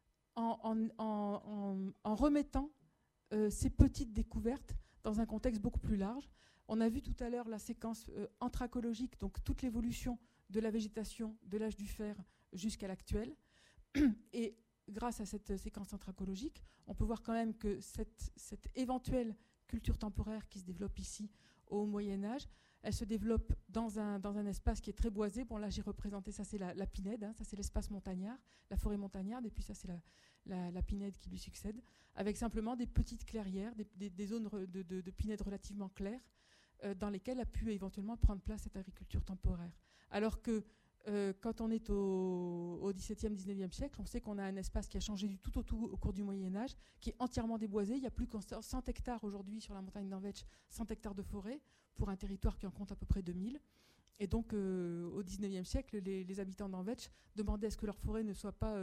en remettant ces petites découvertes dans un contexte beaucoup plus large. On a vu tout à l'heure la séquence anthracologique, donc toute l'évolution de la végétation de l'âge du fer jusqu'à l'actuel. Et grâce à cette séquence anthracologique, on peut voir quand même que cette éventuelle culture temporaire qui se développe ici au Moyen-Âge, elle se développe dans un espace qui est très boisé. Bon, là, j'ai représenté, ça c'est la pinède, ça c'est l'espace montagnard, la forêt montagnarde, et puis ça c'est la pinède qui lui succède, avec simplement des petites clairières, des zones de pinède relativement claires, dans lesquelles a pu éventuellement prendre place cette agriculture temporaire. Alors que quand on est au XVIIe, XIXe siècle, on sait qu'on a un espace qui a changé du tout au cours du Moyen-Âge, qui est entièrement déboisé. Il n'y a plus que 100 hectares aujourd'hui sur la montagne d'Anvetsch, 100 hectares de forêt, pour un territoire qui en compte à peu près 2000. Et donc, au XIXe siècle, les habitants d'Anvetsch demandaient à ce que leur forêt ne soit pas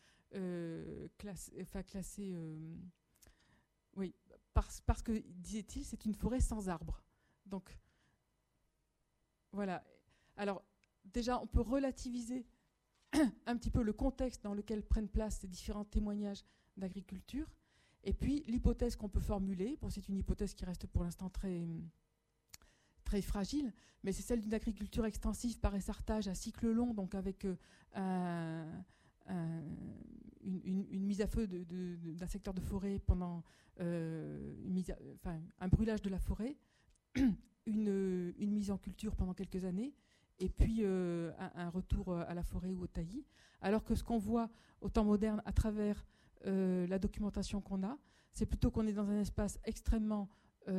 classée... oui, parce que, disait-il, c'est une forêt sans arbres. Donc, voilà. Alors, déjà, on peut relativiser un petit peu le contexte dans lequel prennent place ces différents témoignages d'agriculture. Et puis, l'hypothèse qu'on peut formuler, bon, c'est une hypothèse qui reste pour l'instant très, très fragile, mais c'est celle d'une agriculture extensive par essartage à cycle long, donc avec une mise à feu d'un secteur de forêt pendant un brûlage de la forêt, une mise en culture pendant quelques années, et puis un retour à la forêt ou au taillis. Alors que ce qu'on voit au temps moderne à travers la documentation qu'on a, c'est plutôt qu'on est dans un espace extrêmement...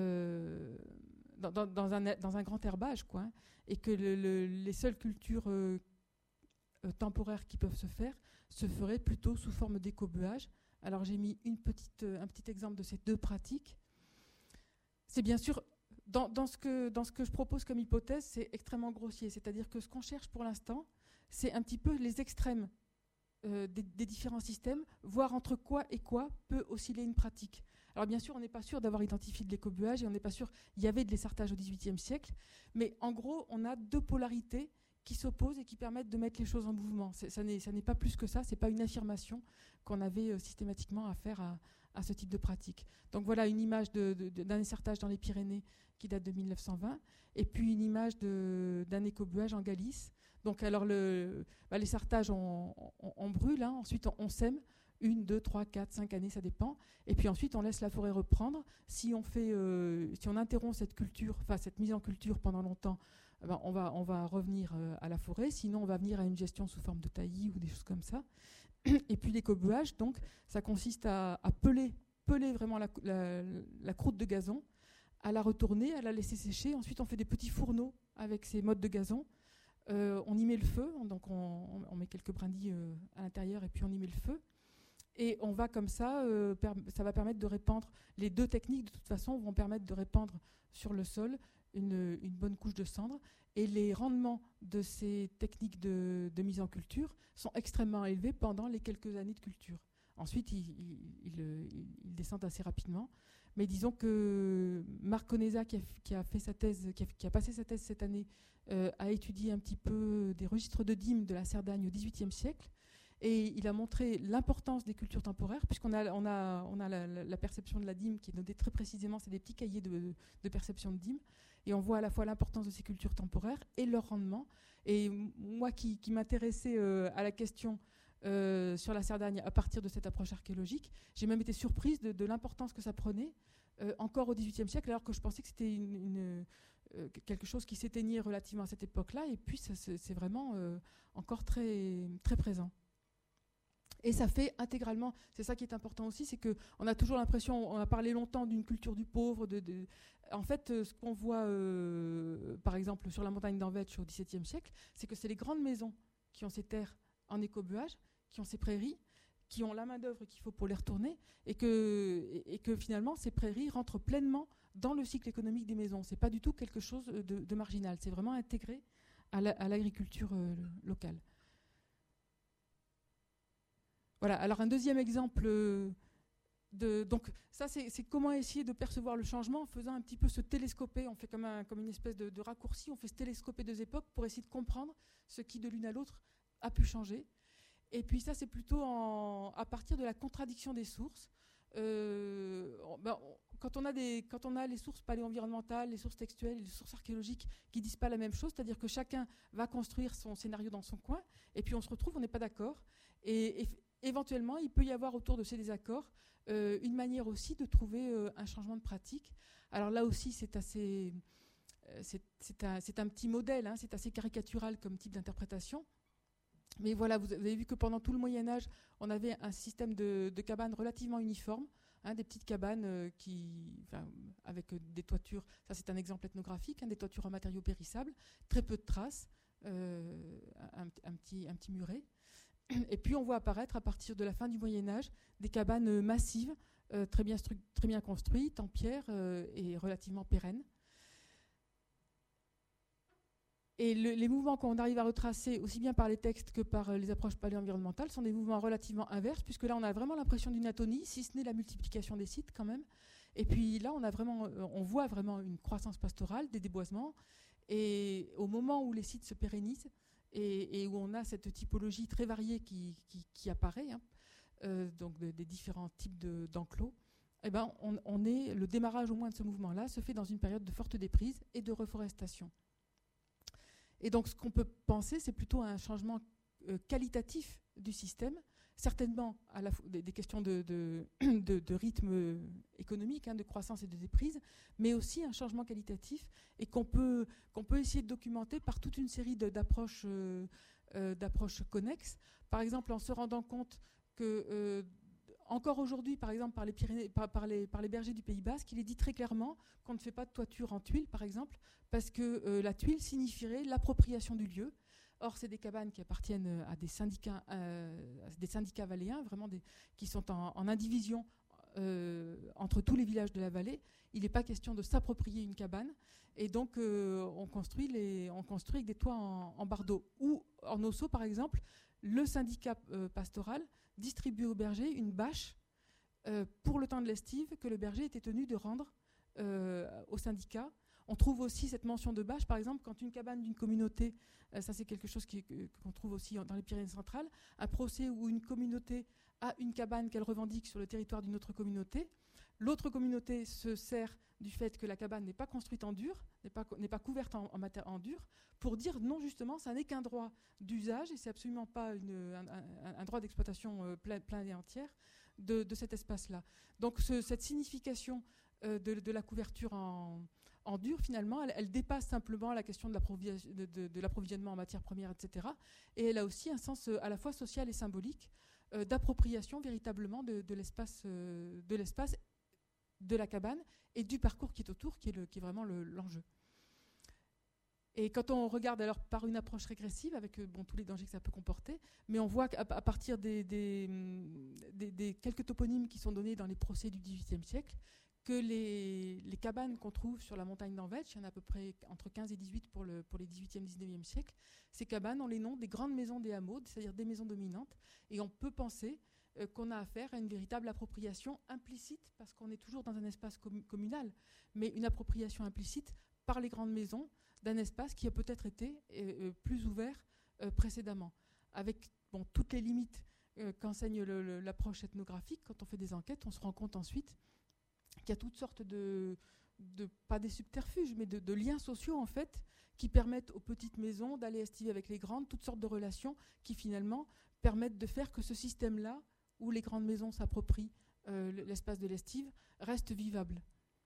dans un grand herbage, quoi, et que les seules cultures temporaires qui peuvent se faire se feraient plutôt sous forme d'écobuage. Alors j'ai mis un petit exemple de ces 2 pratiques. C'est bien sûr... Dans ce que je propose comme hypothèse, c'est extrêmement grossier. C'est-à-dire que ce qu'on cherche pour l'instant, c'est un petit peu les extrêmes des différents systèmes, voir entre quoi et quoi peut osciller une pratique. Alors bien sûr, on n'est pas sûr d'avoir identifié de l'écobuage, et on n'est pas sûr qu'il y avait de l'essartage au XVIIIe siècle, mais en gros, on a 2 polarités qui s'opposent et qui permettent de mettre les choses en mouvement. Ça n'est pas plus que ça, c'est pas une affirmation qu'on avait systématiquement à faire à ce type de pratique. Donc voilà une image d'un essertage dans les Pyrénées qui date de 1920, et puis une image d'un écobuage en Galice. Donc alors l'essertage, on brûle, hein, ensuite on sème, 1, 2, 3, 4, 5 années, ça dépend. Et puis ensuite, on laisse la forêt reprendre. Si on interrompt cette culture, enfin cette mise en culture pendant longtemps, on va revenir à la forêt. Sinon, on va venir à une gestion sous forme de taillis ou des choses comme ça. Et puis l'écobuage, donc, ça consiste à peler vraiment la croûte de gazon, à la retourner, à la laisser sécher. Ensuite, on fait des petits fourneaux avec ces mottes de gazon. On y met le feu, donc on met quelques brindilles à l'intérieur et puis on y met le feu. Et on va comme ça, ça va permettre de répandre, les deux techniques de toute façon vont permettre de répandre sur le sol une bonne couche de cendre. Et les rendements de ces techniques de mise en culture sont extrêmement élevés pendant les quelques années de culture. Ensuite, ils descendent assez rapidement. Mais disons que Marc Conesa, qui a passé sa thèse cette année, a étudié un petit peu des registres de dîmes de la Cerdagne au XVIIIe siècle. Et il a montré l'importance des cultures temporaires, puisqu'on a la perception de la dîme qui est notée très précisément, c'est des petits cahiers de perception de dîme. Et on voit à la fois l'importance de ces cultures temporaires et leur rendement. Et moi qui m'intéressais à la question sur la Cerdagne à partir de cette approche archéologique, j'ai même été surprise de l'importance que ça prenait encore au XVIIIe siècle, alors que je pensais que c'était quelque chose qui s'éteignait relativement à cette époque-là. Et puis c'est vraiment encore très, très présent. Et ça fait intégralement, c'est ça qui est important aussi, c'est qu'on a toujours l'impression, on a parlé longtemps d'une culture du pauvre. En fait, ce qu'on voit, par exemple, sur la montagne d'Anvetch au XVIIe siècle, c'est que c'est les grandes maisons qui ont ces terres en écobuage, qui ont ces prairies, qui ont la main-d'œuvre qu'il faut pour les retourner, et que finalement, ces prairies rentrent pleinement dans le cycle économique des maisons. Ce n'est pas du tout quelque chose de marginal, c'est vraiment intégré à l'agriculture locale. Voilà, alors un deuxième exemple, donc ça c'est comment essayer de percevoir le changement en faisant un petit peu se télescoper, on fait comme une espèce de raccourci, on fait se télescoper deux époques pour essayer de comprendre ce qui de l'une à l'autre a pu changer. Et puis ça c'est plutôt à partir de la contradiction des sources. Quand on a les sources paléo-environnementales, les sources textuelles, les sources archéologiques qui disent pas la même chose, c'est-à-dire que chacun va construire son scénario dans son coin, et puis on se retrouve, on n'est pas d'accord. Et éventuellement, il peut y avoir autour de ces désaccords une manière aussi de trouver un changement de pratique. Alors là aussi, c'est un petit modèle, hein, c'est assez caricatural comme type d'interprétation. Mais voilà, vous avez vu que pendant tout le Moyen-Âge, on avait un système de cabanes relativement uniforme, hein, des petites cabanes avec des toitures, ça c'est un exemple ethnographique, hein, des toitures en matériaux périssables, très peu de traces, un petit muret. Et puis on voit apparaître à partir de la fin du Moyen-Âge des cabanes massives, très bien construites, en pierre et relativement pérennes. Et les mouvements qu'on arrive à retracer, aussi bien par les textes que par les approches paléo-environnementales, sont des mouvements relativement inverses, puisque là on a vraiment l'impression d'une atonie, si ce n'est la multiplication des sites quand même. Et puis là on voit vraiment une croissance pastorale, des déboisements, et au moment où les sites se pérennisent, et où on a cette typologie très variée qui apparaît, hein, donc des différents types d'enclos, le démarrage au moins de ce mouvement-là se fait dans une période de forte déprise et de reforestation. Et donc ce qu'on peut penser, c'est plutôt un changement qualitatif du système, certainement des questions de rythme économique, hein, de croissance et de déprise, mais aussi un changement qualitatif et qu'on peut essayer de documenter par toute une série d'approches connexes. Par exemple, en se rendant compte que encore aujourd'hui, par exemple, par les Pyrénées, par les bergers du Pays Basque, il est dit très clairement qu'on ne fait pas de toiture en tuile, par exemple, parce que la tuile signifierait l'appropriation du lieu. Or, c'est des cabanes qui appartiennent à des syndicats valléens, vraiment qui sont en indivision entre tous les villages de la vallée. Il n'est pas question de s'approprier une cabane. Et donc, on construit avec des toits en bardeaux. Ou en Ossau, par exemple, le syndicat pastoral distribue au berger une bâche pour le temps de l'estive que le berger était tenu de rendre au syndicat On trouve aussi cette mention de bâche, par exemple, quand une cabane d'une communauté, ça c'est quelque chose qu'on trouve aussi dans les Pyrénées centrales, un procès où une communauté a une cabane qu'elle revendique sur le territoire d'une autre communauté. L'autre communauté se sert du fait que la cabane n'est pas construite en dur, n'est pas couverte en dur, pour dire non, justement, ça n'est qu'un droit d'usage et c'est absolument pas un droit d'exploitation plein et entière de cet espace-là. Donc cette signification de la couverture en dur, finalement, elle dépasse simplement la question de l'approvisionnement en matières premières, etc. Et elle a aussi un sens à la fois social et symbolique d'appropriation véritablement de l'espace de la cabane et du parcours qui est autour, qui est vraiment l'enjeu. Et quand on regarde alors par une approche régressive, avec tous les dangers que ça peut comporter, mais on voit qu'à partir des quelques toponymes qui sont donnés dans les procès du XVIIIe siècle, que les cabanes qu'on trouve sur la montagne d'Anvetch, il y en a à peu près entre 15 et 18 pour les 18e, 19e siècles, ces cabanes ont les noms des grandes maisons des hameaux, c'est-à-dire des maisons dominantes, et on peut penser qu'on a affaire à une véritable appropriation implicite, parce qu'on est toujours dans un espace communal, mais une appropriation implicite par les grandes maisons d'un espace qui a peut-être été plus ouvert précédemment, avec toutes les limites qu'enseigne l'approche ethnographique. Quand on fait des enquêtes, on se rend compte ensuite qu'il y a toutes sortes pas des subterfuges, mais de liens sociaux, en fait, qui permettent aux petites maisons d'aller estiver avec les grandes, toutes sortes de relations qui, finalement, permettent de faire que ce système-là, où les grandes maisons s'approprient l'espace de l'estive, reste vivable.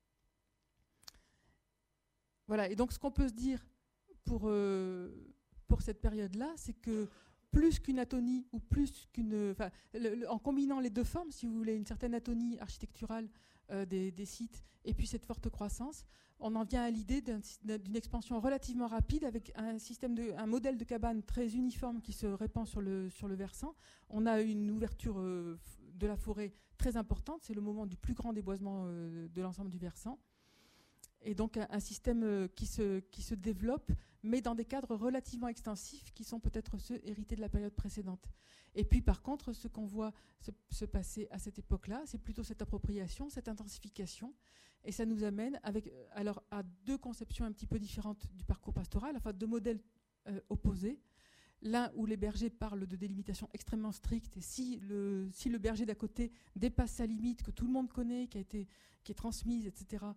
Voilà, et donc ce qu'on peut se dire pour cette période-là, c'est que plus qu'une atonie, ou plus en combinant les deux formes, si vous voulez, une certaine atonie architecturale des sites, et puis cette forte croissance, on en vient à l'idée d'une expansion relativement rapide avec un modèle de cabane très uniforme qui se répand sur le versant. On a une ouverture de la forêt très importante, c'est le moment du plus grand déboisement de l'ensemble du versant. Et donc un système qui se développe, mais dans des cadres relativement extensifs qui sont peut-être ceux hérités de la période précédente. Et puis par contre, ce qu'on voit se passer à cette époque-là, c'est plutôt cette appropriation, cette intensification. Et ça nous amène à deux conceptions un petit peu différentes du parcours pastoral, enfin deux modèles opposés. L'un où les bergers parlent de délimitation extrêmement stricte, et si le berger d'à côté dépasse sa limite, que tout le monde connaît, qui est transmise, etc.,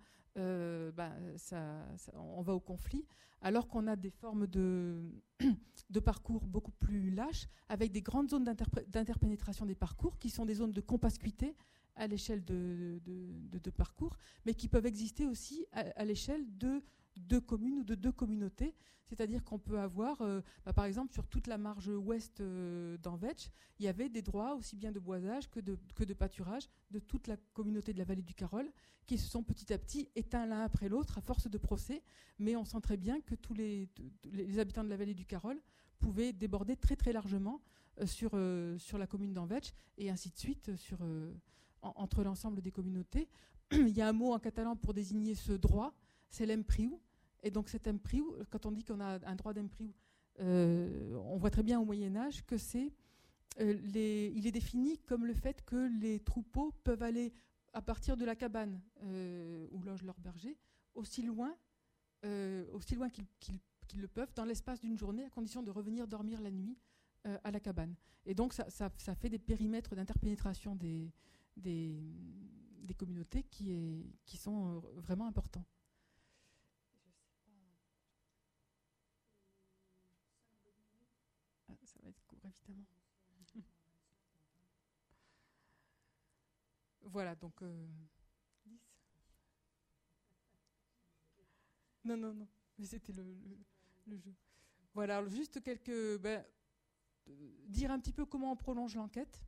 on va au conflit, alors qu'on a des formes de parcours beaucoup plus lâches, avec des grandes zones d'interpénétration des parcours, qui sont des zones de compascuité à l'échelle de parcours, mais qui peuvent exister aussi à l'échelle de deux communes ou de deux communautés. C'est-à-dire qu'on peut avoir, par exemple, sur toute la marge ouest d'Anvetch, il y avait des droits aussi bien de boisage que de pâturage de toute la communauté de la vallée du Carol, qui se sont petit à petit éteints l'un après l'autre à force de procès. Mais on sent très bien que tous les habitants de la vallée du Carol pouvaient déborder très très largement sur la commune d'Anvetch, et ainsi de suite entre l'ensemble des communautés. Il y a un mot en catalan pour désigner ce droit, c'est l'empriu. Et donc cet empriu, quand on dit qu'on a un droit d'empriu, on voit très bien au Moyen-Âge que il est défini comme le fait que les troupeaux peuvent aller à partir de la cabane où loge leur berger, aussi loin qu'ils le peuvent dans l'espace d'une journée, à condition de revenir dormir la nuit à la cabane. Et donc ça fait des périmètres d'interpénétration des communautés qui sont vraiment importants. Ça va être court, évidemment. Voilà, donc 10. Non, mais c'était le jeu. Voilà, alors juste dire un petit peu comment on prolonge l'enquête.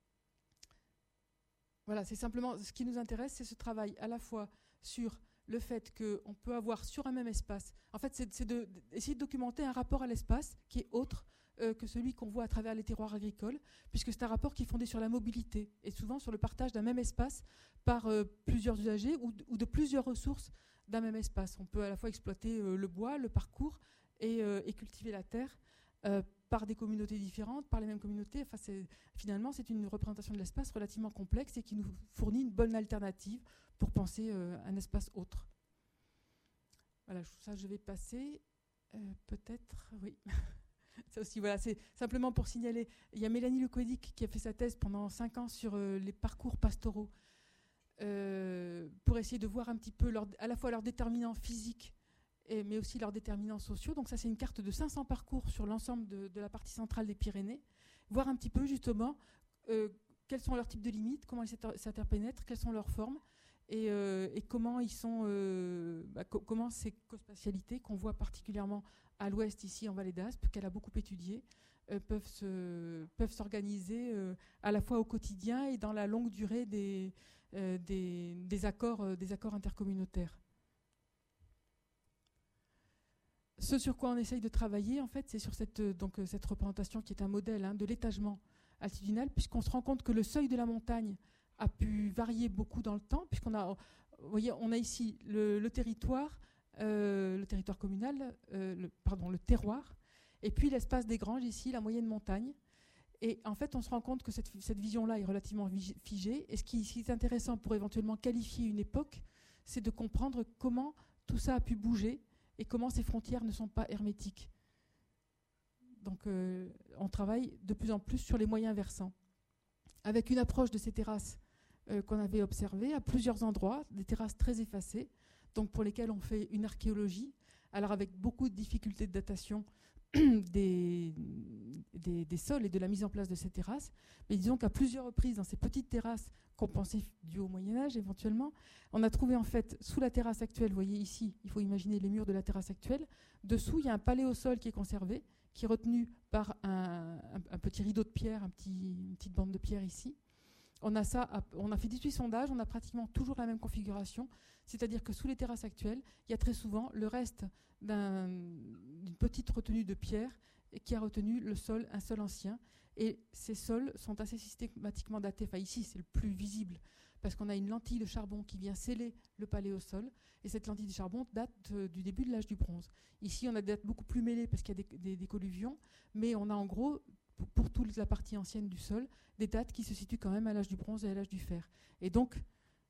Voilà, c'est simplement, ce qui nous intéresse, c'est ce travail à la fois sur le fait qu'on peut avoir sur un même espace, en fait, c'est d'essayer de documenter un rapport à l'espace qui est autre que celui qu'on voit à travers les terroirs agricoles, puisque c'est un rapport qui est fondé sur la mobilité, et souvent sur le partage d'un même espace par plusieurs usagers ou de plusieurs ressources d'un même espace. On peut à la fois exploiter le bois, le parcours, et cultiver la terre par des communautés différentes, par les mêmes communautés. Enfin, finalement, c'est une représentation de l'espace relativement complexe et qui nous fournit une bonne alternative pour penser un espace autre. Voilà, ça je vais passer. Peut-être, oui. Ça aussi, voilà, c'est simplement pour signaler. Il y a Mélanie Lecodic qui a fait sa thèse pendant 5 ans sur les parcours pastoraux pour essayer de voir un petit peu à la fois leurs déterminants physiques mais aussi leurs déterminants sociaux. Donc ça, c'est une carte de 500 parcours sur l'ensemble de la partie centrale des Pyrénées. Voir un petit peu justement quels sont leurs types de limites, comment ils s'interpénètrent, quelles sont leurs formes et comment ils sont, comment ces cospatialités qu'on voit particulièrement à l'ouest ici en Vallée d'Aspe, qu'elle a beaucoup étudié, peuvent s'organiser à la fois au quotidien et dans la longue durée des accords intercommunautaires. Ce sur quoi on essaye de travailler, en fait, c'est sur cette représentation qui est un modèle de l'étagement altitudinal, puisqu'on se rend compte que le seuil de la montagne a pu varier beaucoup dans le temps, puisqu'on a, vous voyez, on a ici le territoire communal, le terroir, et puis l'espace des granges, ici, la moyenne montagne. Et en fait, on se rend compte que cette vision-là est relativement figée. Et ce qui est intéressant pour éventuellement qualifier une époque, c'est de comprendre comment tout ça a pu bouger et comment ces frontières ne sont pas hermétiques. Donc, on travaille de plus en plus sur les moyens versants, avec une approche de ces terrasses qu'on avait observées à plusieurs endroits, des terrasses très effacées, donc pour lesquelles on fait une archéologie, alors avec beaucoup de difficultés de datation des sols et de la mise en place de ces terrasses. Mais disons qu'à plusieurs reprises, dans ces petites terrasses qu'on pensait dues au Moyen-Âge éventuellement, on a trouvé en fait, sous la terrasse actuelle, vous voyez ici, il faut imaginer les murs de la terrasse actuelle, dessous il y a un paléosol qui est conservé, qui est retenu par un petit rideau de pierre, une petite bande de pierre ici. On a fait 18 sondages, on a pratiquement toujours la même configuration, c'est-à-dire que sous les terrasses actuelles, il y a très souvent le reste d'une petite retenue de pierre qui a retenu un sol ancien. Et ces sols sont assez systématiquement datés. Enfin, ici, c'est le plus visible, parce qu'on a une lentille de charbon qui vient sceller le paléosol. Et cette lentille de charbon date du début de l'âge du bronze. Ici, on a des dates beaucoup plus mêlées, parce qu'il y a des colluvions, mais on a en gros, pour toute la partie ancienne du sol, des dates qui se situent quand même à l'âge du bronze et à l'âge du fer. Et donc,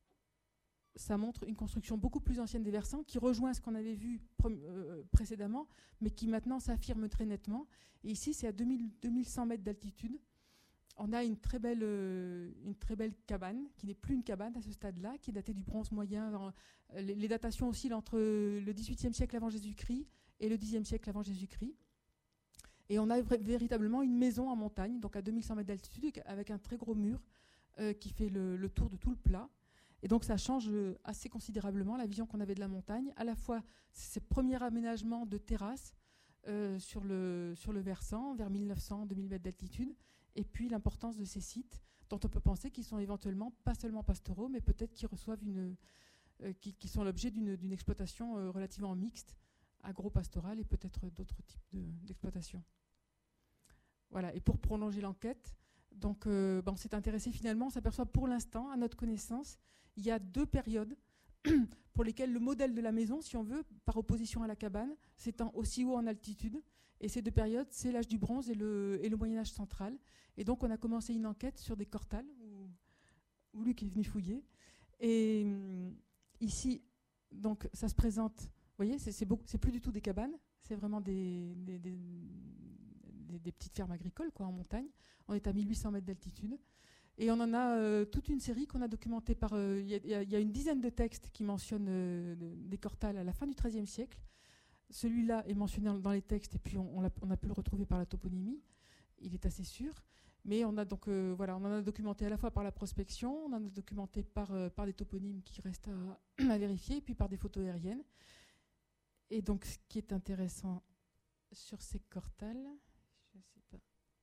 ça montre une construction beaucoup plus ancienne des versants qui rejoint ce qu'on avait vu précédemment, mais qui maintenant s'affirme très nettement. Et ici, c'est à 2100 mètres d'altitude. On a une très belle cabane, qui n'est plus une cabane à ce stade-là, qui est datée du bronze moyen. Les datations oscillent entre le XVIIIe siècle avant Jésus-Christ et le Xe siècle avant Jésus-Christ. Et on a véritablement une maison en montagne, donc à 2100 mètres d'altitude, avec un très gros mur qui fait le tour de tout le plat. Et donc ça change assez considérablement la vision qu'on avait de la montagne, à la fois ces premiers aménagements de terrasses sur le versant, vers 1900-2000 mètres d'altitude, et puis l'importance de ces sites dont on peut penser qu'ils sont éventuellement pas seulement pastoraux, mais peut-être qu'ils reçoivent qui sont l'objet d'une exploitation relativement mixte, agro-pastorale et peut-être d'autres types d'exploitation. Voilà, et pour prolonger l'enquête, donc, on s'est intéressé finalement, on s'aperçoit pour l'instant, à notre connaissance, il y a 2 périodes pour lesquelles le modèle de la maison, si on veut, par opposition à la cabane, s'étend aussi haut en altitude. Et ces 2 périodes, c'est l'âge du bronze et le Moyen-Âge central. Et donc, on a commencé une enquête sur des cortales, où Luc est venu fouiller. Et ici, donc, ça se présente, vous voyez, c'est plus du tout des cabanes, c'est vraiment des petites fermes agricoles, quoi, en montagne. On est à 1800 mètres d'altitude. Et on en a toute une série qu'on a documentée par... Il y a une dizaine de textes qui mentionnent des cortales à la fin du XIIIe siècle. Celui-là est mentionné dans les textes, et puis on a pu le retrouver par la toponymie. Il est assez sûr. Mais on a donc, on en a documenté à la fois par la prospection, on en a documenté par des toponymes qui restent à vérifier, et puis par des photos aériennes. Et donc, ce qui est intéressant sur ces cortales... Je sais pas.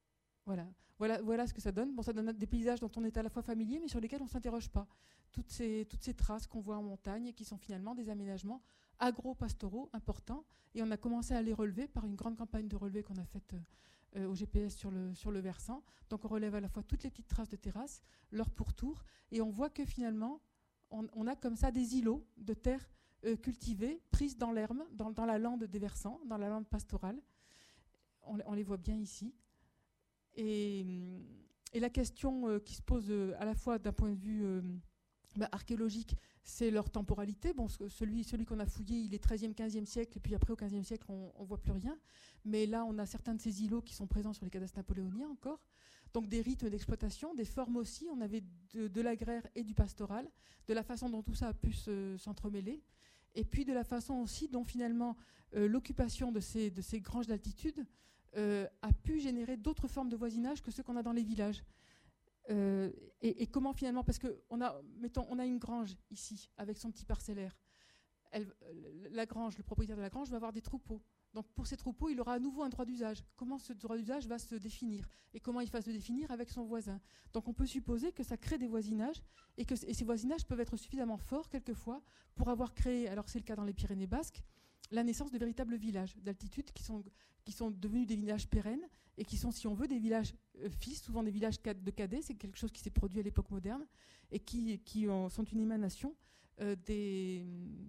Voilà ce que ça donne. Bon, ça donne des paysages dont on est à la fois familier, mais sur lesquels on ne s'interroge pas. Toutes ces traces qu'on voit en montagne et qui sont finalement des aménagements agro-pastoraux importants. Et on a commencé à les relever par une grande campagne de relevé qu'on a faite au GPS sur le versant. Donc on relève à la fois toutes les petites traces de terrasses, leur pourtour, et on voit que finalement, on a comme ça des îlots de terre cultivée, prise dans l'herbe, dans la lande des versants, dans la lande pastorale. On les voit bien ici. Et la question qui se pose à la fois d'un point de vue archéologiques, c'est leur temporalité. Bon, celui qu'on a fouillé, il est 13e, 15e siècle, et puis après, au 15e siècle, on ne voit plus rien. Mais là, on a certains de ces îlots qui sont présents sur les cadastres napoléoniens encore. Donc des rythmes d'exploitation, des formes aussi. On avait de l'agraire et du pastoral, de la façon dont tout ça a pu s'entremêler, et puis de la façon aussi dont finalement l'occupation de ces granges d'altitude a pu générer d'autres formes de voisinage que ceux qu'on a dans les villages. Et comment finalement, parce qu'on a, mettons, on a une grange ici avec son petit parcellaire. La grange, le propriétaire de la grange va avoir des troupeaux. Donc pour ces troupeaux, il aura à nouveau un droit d'usage. Comment ce droit d'usage va se définir? Et comment il va se définir avec son voisin? Donc on peut supposer que ça crée des voisinages et ces voisinages peuvent être suffisamment forts quelquefois pour avoir créé, alors c'est le cas dans les Pyrénées basques, la naissance de véritables villages d'altitude qui sont devenus des villages pérennes et qui sont, si on veut, des villages fils, souvent des villages de cadets. C'est quelque chose qui s'est produit à l'époque moderne et qui sont une émanation des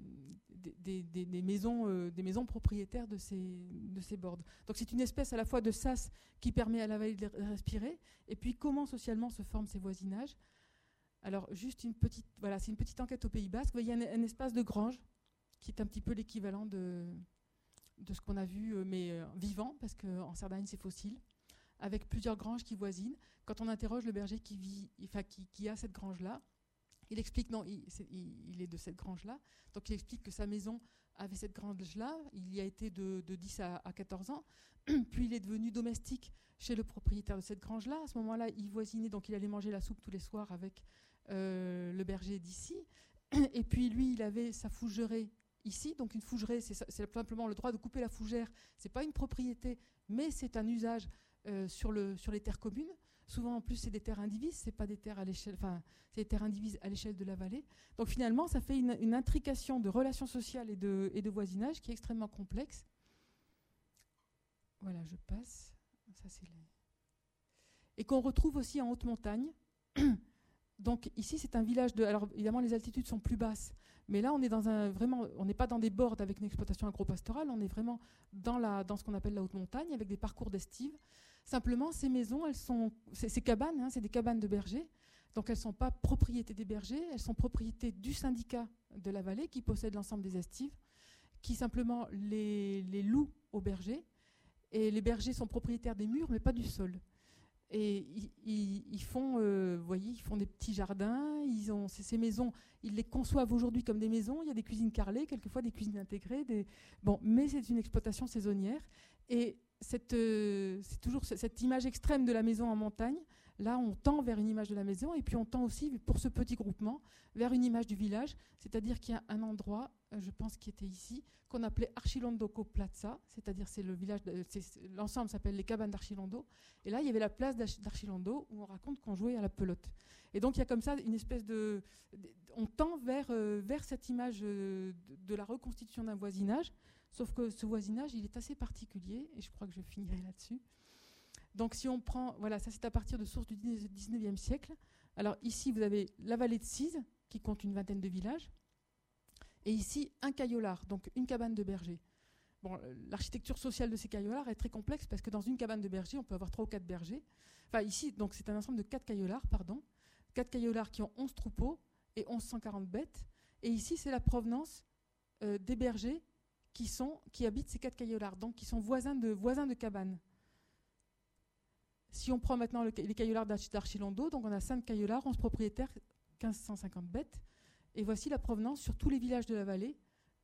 maisons propriétaires de ces bords. Donc c'est une espèce à la fois de sas qui permet à la vallée de respirer, et puis comment socialement se forment ces voisinages. Alors juste c'est une petite enquête au Pays Basque. Il y a un espace de grange qui est un petit peu l'équivalent de ce qu'on a vu, mais vivant, parce qu'en Cerdagne c'est fossile, avec plusieurs granges qui voisinent. Quand on interroge le berger qui a cette grange-là, il explique, non, il est de cette grange-là, donc il explique que sa maison avait cette grange-là, il y a été de 10 à 14 ans, puis il est devenu domestique chez le propriétaire de cette grange-là. À ce moment-là, il voisinait, donc il allait manger la soupe tous les soirs avec le berger d'ici, et puis lui, il avait sa fougeraie ici, donc une fougeraie, c'est simplement le droit de couper la fougère, c'est pas une propriété, mais c'est un usage sur les terres communes. Souvent, en plus, c'est des terres indivises, c'est pas des terres à l'échelle, c'est des terres indivises à l'échelle de la vallée. Donc finalement, ça fait une intrication de relations sociales et de voisinage qui est extrêmement complexe. Voilà, je passe. Ça, et qu'on retrouve aussi en haute montagne. Donc ici, c'est un village alors évidemment, les altitudes sont plus basses, mais là, on est on n'est pas dans des bords avec une exploitation agro-pastorale, on est vraiment dans ce qu'on appelle la haute montagne, avec des parcours d'estive. Simplement, ces maisons, ces cabanes, c'est des cabanes de bergers, donc elles ne sont pas propriété des bergers, elles sont propriété du syndicat de la vallée qui possède l'ensemble des estives, qui simplement les loue aux bergers, et les bergers sont propriétaires des murs, mais pas du sol. Et ils font des petits jardins. Ces maisons, ils les conçoivent aujourd'hui comme des maisons. Il y a des cuisines carrelées, quelquefois des cuisines intégrées. Mais c'est une exploitation saisonnière. Et c'est toujours cette image extrême de la maison en montagne. Là, on tend vers une image de la maison, et puis on tend aussi, pour ce petit groupement, vers une image du village. C'est-à-dire qu'il y a un endroit, je pense qui était ici, qu'on appelait Archilondoko Plaza, c'est-à-dire c'est le village, l'ensemble s'appelle les cabanes d'Archilondo. Et là, il y avait la place d'Archilondo où on raconte qu'on jouait à la pelote. Et donc, il y a comme ça une espèce on tend vers cette image de la reconstitution d'un voisinage, sauf que ce voisinage, il est assez particulier, et je crois que je finirai là-dessus. Donc, si on prend, voilà, ça c'est à partir de sources du 19e siècle. Alors ici, vous avez la vallée de Cise, qui compte une vingtaine de villages, et ici, un caillolard, donc une cabane de berger. Bon, l'architecture sociale de ces caillolards est très complexe, parce que dans une cabane de berger, on peut avoir 3 ou 4 bergers. Enfin, ici, donc c'est un ensemble de 4 caillolards, 4 caillolards qui ont 11 troupeaux et 1140 bêtes. Et ici, c'est la provenance des bergers qui habitent ces 4 caillolards, donc qui sont voisins de cabanes. Si on prend maintenant les caillolards d'Archilondo, donc on a 5 caillolards, 11 propriétaires, 1550 bêtes. Et voici la provenance sur tous les villages de la vallée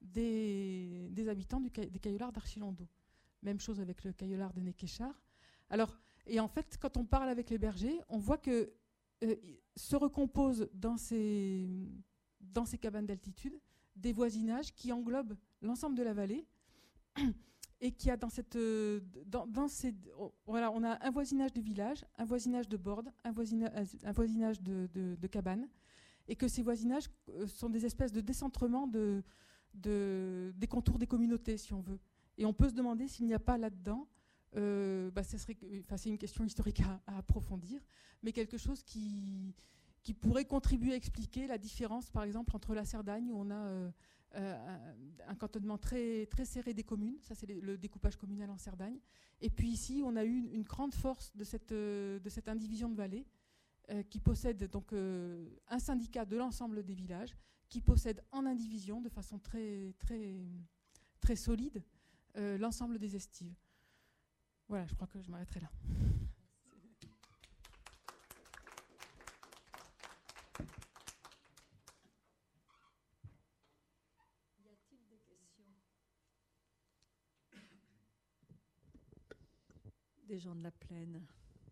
des habitants des caillolards d'Archilondo. Même chose avec le caillolard de Néquéchard. Alors, et en fait, quand on parle avec les bergers, on voit que se recomposent dans ces cabanes d'altitude des voisinages qui englobent l'ensemble de la vallée. Et qui a voilà, on a un voisinage de village, un voisinage de bordes, un voisinage de cabanes, et que ces voisinages sont des espèces de décentrement des contours des communautés, si on veut. Et on peut se demander s'il n'y a pas là-dedans, c'est une question historique à approfondir, mais quelque chose qui pourrait contribuer à expliquer la différence, par exemple, entre la Cerdagne, où on a un cantonnement très, très serré des communes, ça c'est le découpage communal en Cerdagne, et puis ici on a eu une grande force de cette indivision de vallée, qui possède donc un syndicat de l'ensemble des villages, qui possède en indivision, de façon très, très, très solide, l'ensemble des estives. Voilà, je crois que je m'arrêterai là. Y a-t-il des questions? Des gens de la plaine.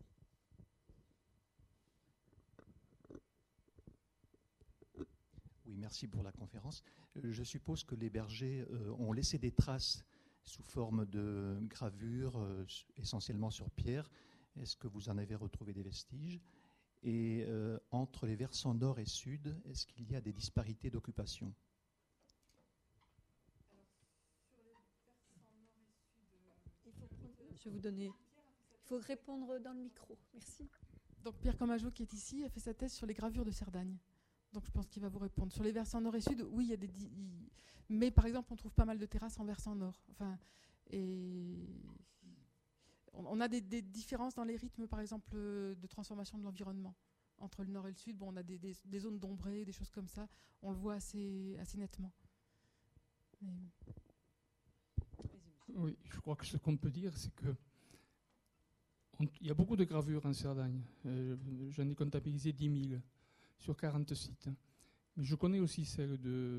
Oui, merci pour la conférence. Je suppose que les bergers ont laissé des traces sous forme de gravures, essentiellement sur pierre. Est-ce que vous en avez retrouvé des vestiges? Et entre les versants nord et sud, est-ce qu'il y a des disparités d'occupation? Je vais vous donner. Il faut répondre dans le micro. Merci. Donc Pierre Comageau, qui est ici, a fait sa thèse sur les gravures de Cerdagne. Donc je pense qu'il va vous répondre. Sur les versants nord et sud, oui, il y a des... Mais par exemple, on trouve pas mal de terrasses en versant nord. Enfin, et on a des différences dans les rythmes, par exemple, de transformation de l'environnement. Entre le nord et le sud, bon, on a des zones d'ombrées, des choses comme ça. On le voit assez nettement. Mais... Oui, je crois que ce qu'on peut dire, c'est que il y a beaucoup de gravures en Cerdagne. J'en ai comptabilisé 10 000 sur 40 sites. Mais je connais aussi celle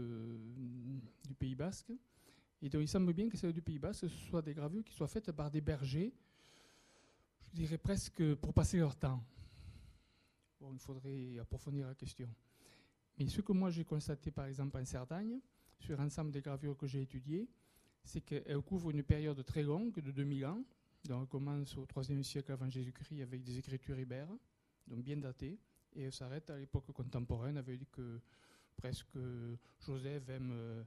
du Pays Basque. Et donc il semble bien que celle du Pays Basque, ce soit des gravures qui soient faites par des bergers, je dirais presque pour passer leur temps. Bon, il faudrait approfondir la question. Mais ce que moi j'ai constaté par exemple en Cerdagne, sur l'ensemble des gravures que j'ai étudiées, c'est qu'elles couvrent une période très longue de 2000 ans. Donc, elle commence au IIIe siècle avant Jésus-Christ avec des écritures ibères, donc bien datées, et elle s'arrête à l'époque contemporaine avec presque Joseph aime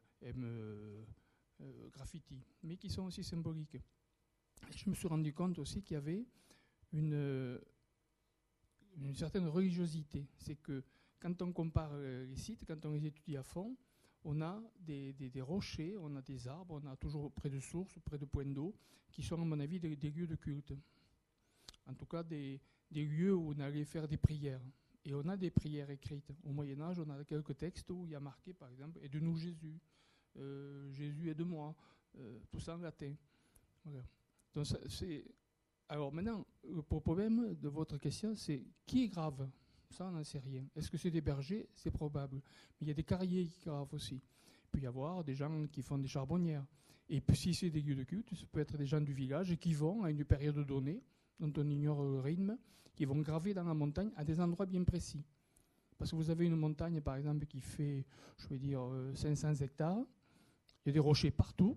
graffiti, mais qui sont aussi symboliques. Et je me suis rendu compte aussi qu'il y avait une certaine religiosité. C'est que quand on compare les sites, quand on les étudie à fond, on a des rochers, on a des arbres, on a toujours près de sources, près de points d'eau, qui sont à mon avis des lieux de culte. En tout cas, des lieux où on allait faire des prières. Et on a des prières écrites. Au Moyen-Âge, on a quelques textes où il y a marqué, par exemple, « Aide-nous Jésus »,« Jésus, aide-moi », tout ça en latin. Voilà. Donc, alors maintenant, le problème de votre question, c'est qui est grave ? Ça, on n'en sait rien. Est-ce que c'est des bergers ? C'est probable. Mais il y a des carriers qui gravent aussi. Il peut y avoir des gens qui font des charbonnières. Et puis, si c'est des lieux de culte, ça peut être des gens du village qui vont, à une période donnée, dont on ignore le rythme, qui vont graver dans la montagne à des endroits bien précis. Parce que vous avez une montagne, par exemple, qui fait, je vais dire, 500 hectares. Il y a des rochers partout.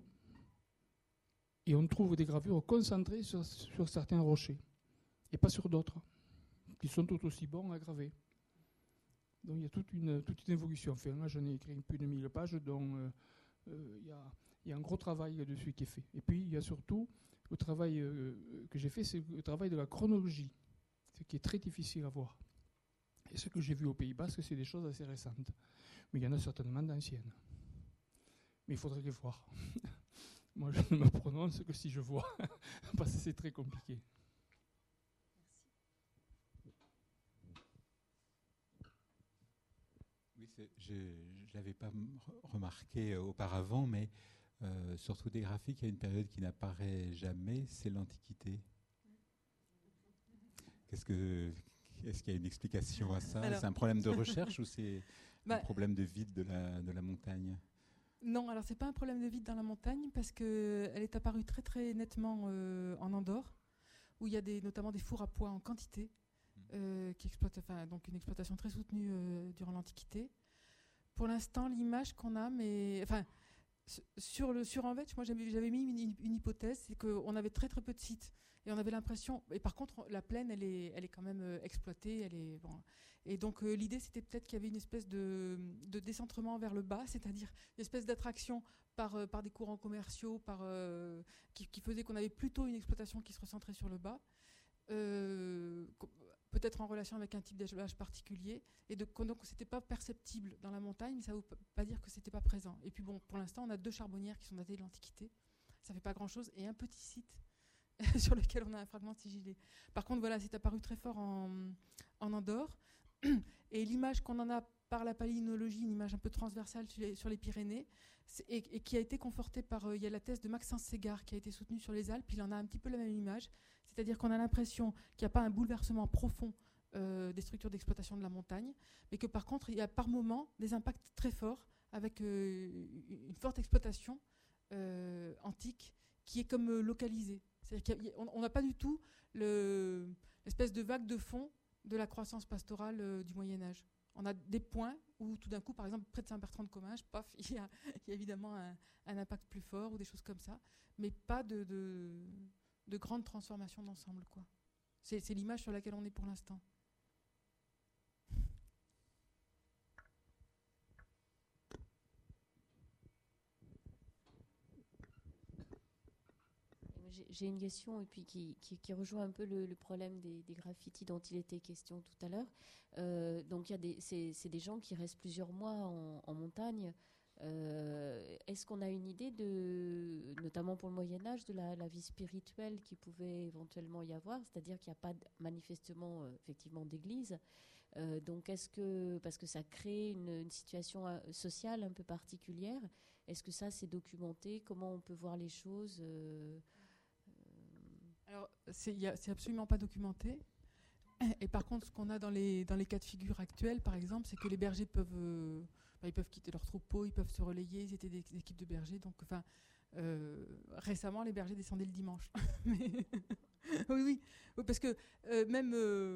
Et on trouve des gravures concentrées sur certains rochers. Et pas sur d'autres, qui sont tout aussi bons à graver. Donc il y a toute une évolution. Enfin, là, j'en ai écrit plus de 1000 pages, donc il y a un gros travail là-dessus qui est fait. Et puis, il y a surtout le travail que j'ai fait, c'est le travail de la chronologie, ce qui est très difficile à voir. Et ce que j'ai vu au Pays Basque, c'est des choses assez récentes. Mais il y en a certainement d'anciennes. Mais il faudrait les voir. Moi, je ne me prononce que si je vois, parce que c'est très compliqué. Oui, je ne l'avais pas remarqué auparavant, mais sur tous des graphiques, il y a une période qui n'apparaît jamais, c'est l'Antiquité. Est-ce qu'il y a une explication à ça? C'est un problème de recherche ou c'est un problème de vide de la montagne? Non, alors c'est pas un problème de vide dans la montagne parce qu'elle est apparue très très nettement en Andorre, où il y a notamment des fours à pois en quantité, qui exploitent, donc une exploitation très soutenue durant l'Antiquité. Pour l'instant, l'image qu'on a, sur Anvetch, moi j'avais mis une hypothèse, c'est qu'on avait très très peu de sites et on avait l'impression. Et par contre, la plaine, elle est quand même exploitée, Et donc l'idée, c'était peut-être qu'il y avait une espèce de décentrement vers le bas, c'est-à-dire une espèce d'attraction par des courants commerciaux, qui faisait qu'on avait plutôt une exploitation qui se recentrait sur le bas. Peut-être en relation avec un type d'élevage particulier, et donc c'était pas perceptible dans la montagne, mais ça ne veut pas dire que c'était pas présent. Et puis bon, pour l'instant, on a 2 charbonnières qui sont datées de l'Antiquité, ça fait pas grand-chose, et un petit site sur lequel on a un fragment sigillé. Par contre, voilà, c'est apparu très fort en Andorre. Et l'image qu'on en a par la palynologie, une image un peu transversale sur les Pyrénées, et qui a été confortée par, il y a la thèse de Maxence Ségard qui a été soutenue sur les Alpes, il en a un petit peu la même image, c'est-à-dire qu'on a l'impression qu'il n'y a pas un bouleversement profond des structures d'exploitation de la montagne, mais que par contre, il y a par moments des impacts très forts avec une forte exploitation antique qui est comme localisée. C'est-à-dire qu'on n'a pas du tout l'espèce de vague de fond de la croissance pastorale du Moyen-Âge. On a des points où tout d'un coup, par exemple, près de Saint-Bertrand-de-Comminges, paf, il y a évidemment un impact plus fort ou des choses comme ça, mais pas de grandes transformations d'ensemble, quoi. C'est l'image sur laquelle on est pour l'instant. J'ai une question et puis qui rejoint un peu le problème des graffitis dont il était question tout à l'heure. Donc c'est des gens qui restent plusieurs mois en montagne. Est-ce qu'on a une idée notamment pour le Moyen-Âge, de la vie spirituelle qui pouvait éventuellement y avoir? C'est-à-dire qu'il n'y a pas manifestement effectivement d'église. Donc parce que ça crée une situation sociale un peu particulière, est-ce que ça c'est documenté? Comment on peut voir les choses? Alors, c'est absolument pas documenté. Et par contre, ce qu'on a dans les cas de figure actuels, par exemple, c'est que les bergers ils peuvent quitter leur troupeau, ils peuvent se relayer, ils étaient des équipes de bergers. Donc, récemment, les bergers descendaient le dimanche. oui, parce que même,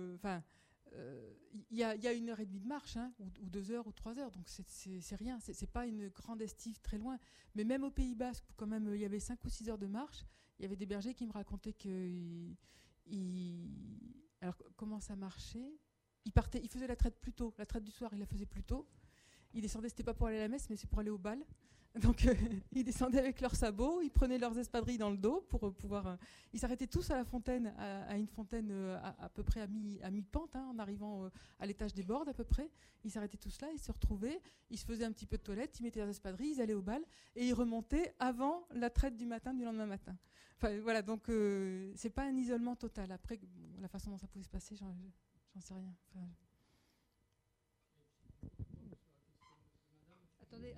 il y a 1h30 de marche, hein, ou 2 heures ou 3 heures, donc c'est rien. C'est pas une grande estive très loin. Mais même au Pays Basque, où quand même il y avait 5 ou 6 heures de marche, il y avait des bergers qui me racontaient alors comment ça marchait? Ils faisaient la traite plus tôt. La traite du soir, ils la faisaient plus tôt. Ils descendaient, c'était pas pour aller à la messe, mais c'est pour aller au bal. Donc ils descendaient avec leurs sabots, ils prenaient leurs espadrilles dans le dos pour pouvoir. Ils s'arrêtaient tous à la fontaine, à une fontaine à peu près à mi-pente, hein, en arrivant à l'étage des bords à peu près. Ils s'arrêtaient tous là, ils se retrouvaient, ils se faisaient un petit peu de toilette, ils mettaient leurs espadrilles, ils allaient au bal et ils remontaient avant la traite du lendemain matin. Enfin voilà, donc c'est pas un isolement total. Après, la façon dont ça pouvait se passer, j'en sais rien. Enfin, Attendez.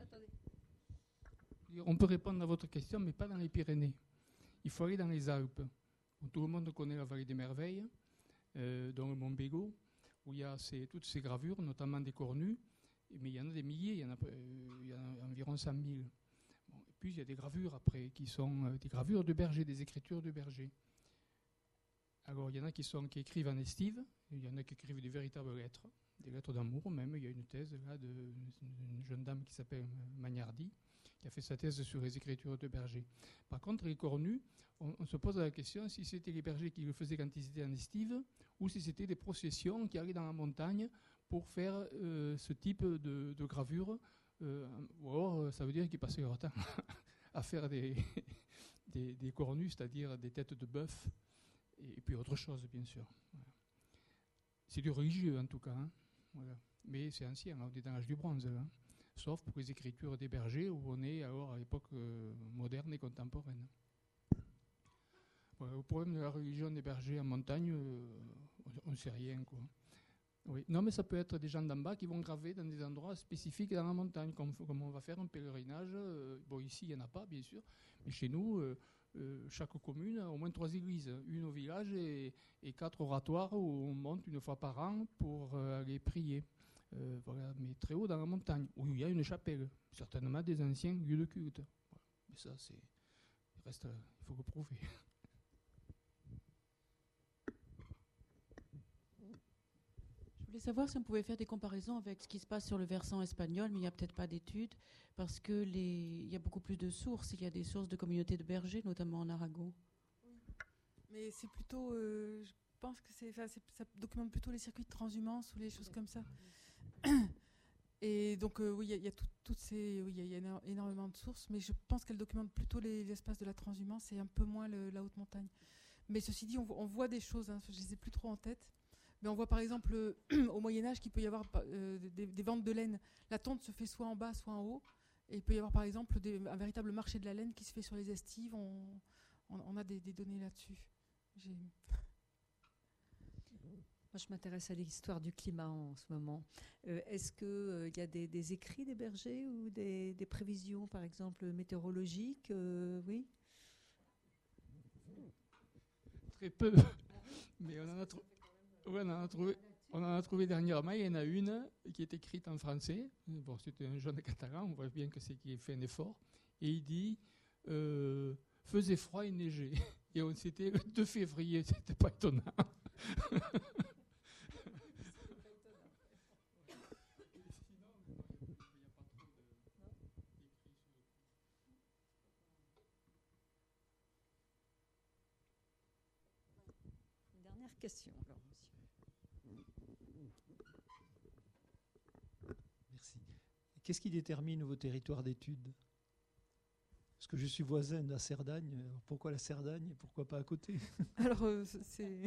On peut répondre à votre question, mais pas dans les Pyrénées. Il faut aller dans les Alpes, où tout le monde connaît la vallée des merveilles, dans le Mont Bégaud, où il y a toutes ces gravures, notamment des cornues, mais il y en a des milliers, il y en a environ 100 000. Bon, et puis il y a des gravures après, qui sont des gravures de bergers, des écritures de bergers. Alors il y en a qui écrivent en estive, il y en a qui écrivent des véritables lettres, des lettres d'amour même. Il y a une thèse là d'une jeune dame qui s'appelle Magnardi, qui a fait sa thèse sur les écritures de bergers. Par contre, les cornus, on se pose la question si c'était les bergers qui le faisaient quand ils étaient en estive, ou si c'était des processions qui allaient dans la montagne pour faire ce type de gravure, ou alors ça veut dire qu'ils passaient leur temps à faire des cornus, c'est-à-dire des têtes de bœuf, et puis autre chose, bien sûr. Voilà. C'est du religieux, en tout cas. Hein. Voilà. Mais c'est ancien, on est dans l'âge du bronze. Hein. Sauf pour les écritures des bergers, où on est alors à l'époque moderne et contemporaine. Voilà, au problème de la religion des bergers en montagne, on ne sait rien, quoi. Oui. Non, mais ça peut être des gens d'en bas qui vont graver dans des endroits spécifiques dans la montagne, comme on va faire un pèlerinage. Bon, ici, il n'y en a pas, bien sûr, mais chez nous, chaque commune a au moins 3 églises, une au village et 4 oratoires où on monte une fois par an pour aller prier. Voilà, mais très haut dans la montagne, où il y a une chapelle, certainement des anciens lieux de culte. Voilà. Mais ça, il faut le prouver. Je voulais savoir si on pouvait faire des comparaisons avec ce qui se passe sur le versant espagnol, mais il n'y a peut-être pas d'études, parce que il y a beaucoup plus de sources. Il y a des sources de communautés de bergers, notamment en Aragon. Oui. Mais c'est plutôt, je pense que ça documente plutôt les circuits de transhumance ou les choses comme ça. Et donc oui, il y a toutes ces, oui, il y a énormément de sources, mais je pense qu'elles documentent plutôt les espaces de la transhumance et un peu moins la haute montagne. Mais ceci dit, on voit des choses, hein, je ne les ai plus trop en tête. Mais on voit par exemple au Moyen-Âge qu'il peut y avoir des ventes de laine. La tonte se fait soit en bas, soit en haut. Et il peut y avoir par exemple un véritable marché de la laine qui se fait sur les estives. On a des données là-dessus. Moi, je m'intéresse à l'histoire du climat en ce moment. Est-ce qu'il y a des écrits des bergers ou des prévisions, par exemple, météorologiques oui. Très peu, mais on en a trouvé dernièrement. Il y en a une qui est écrite en français. Bon, c'était un jeune catalan, on voit bien que c'est qu'il fait un effort. Et il dit faisait froid et neigeait. Et c'était le 2 février, c'était pas étonnant. Dernière question, alors, monsieur. Merci. Qu'est-ce qui détermine vos territoires d'études? Parce que je suis voisin de la Cerdagne. Alors pourquoi la Cerdagne et pourquoi pas à côté? Alors, c'est.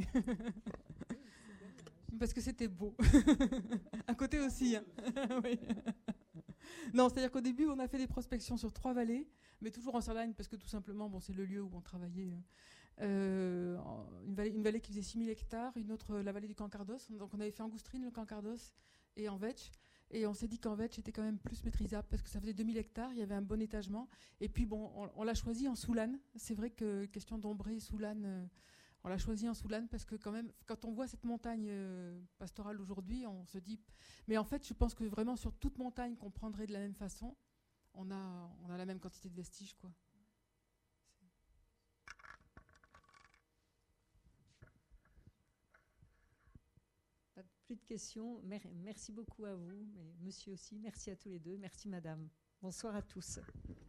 Parce que c'était beau. À côté aussi. Hein. Oui. Non, c'est-à-dire qu'au début, on a fait des prospections sur 3 vallées, mais toujours en Cerdagne, parce que tout simplement, bon, c'est le lieu où on travaillait. Une vallée qui faisait 6000 hectares, une autre, la vallée du Cancardos. Donc on avait fait Angoustrine, le Cancardos et Envetch. Et on s'est dit qu'Envetch était quand même plus maîtrisable parce que ça faisait 2000 hectares, il y avait un bon étagement. Et puis bon, on l'a choisi en Soulane. C'est vrai que question d'Ombré, Soulane, on l'a choisi en Soulane parce que quand même, quand on voit cette montagne pastorale aujourd'hui, on se dit... Mais en fait, je pense que vraiment sur toute montagne qu'on prendrait de la même façon, on a la même quantité de vestiges, quoi. Plus de questions. Merci beaucoup à vous, mais monsieur aussi. Merci à tous les deux. Merci madame. Bonsoir à tous.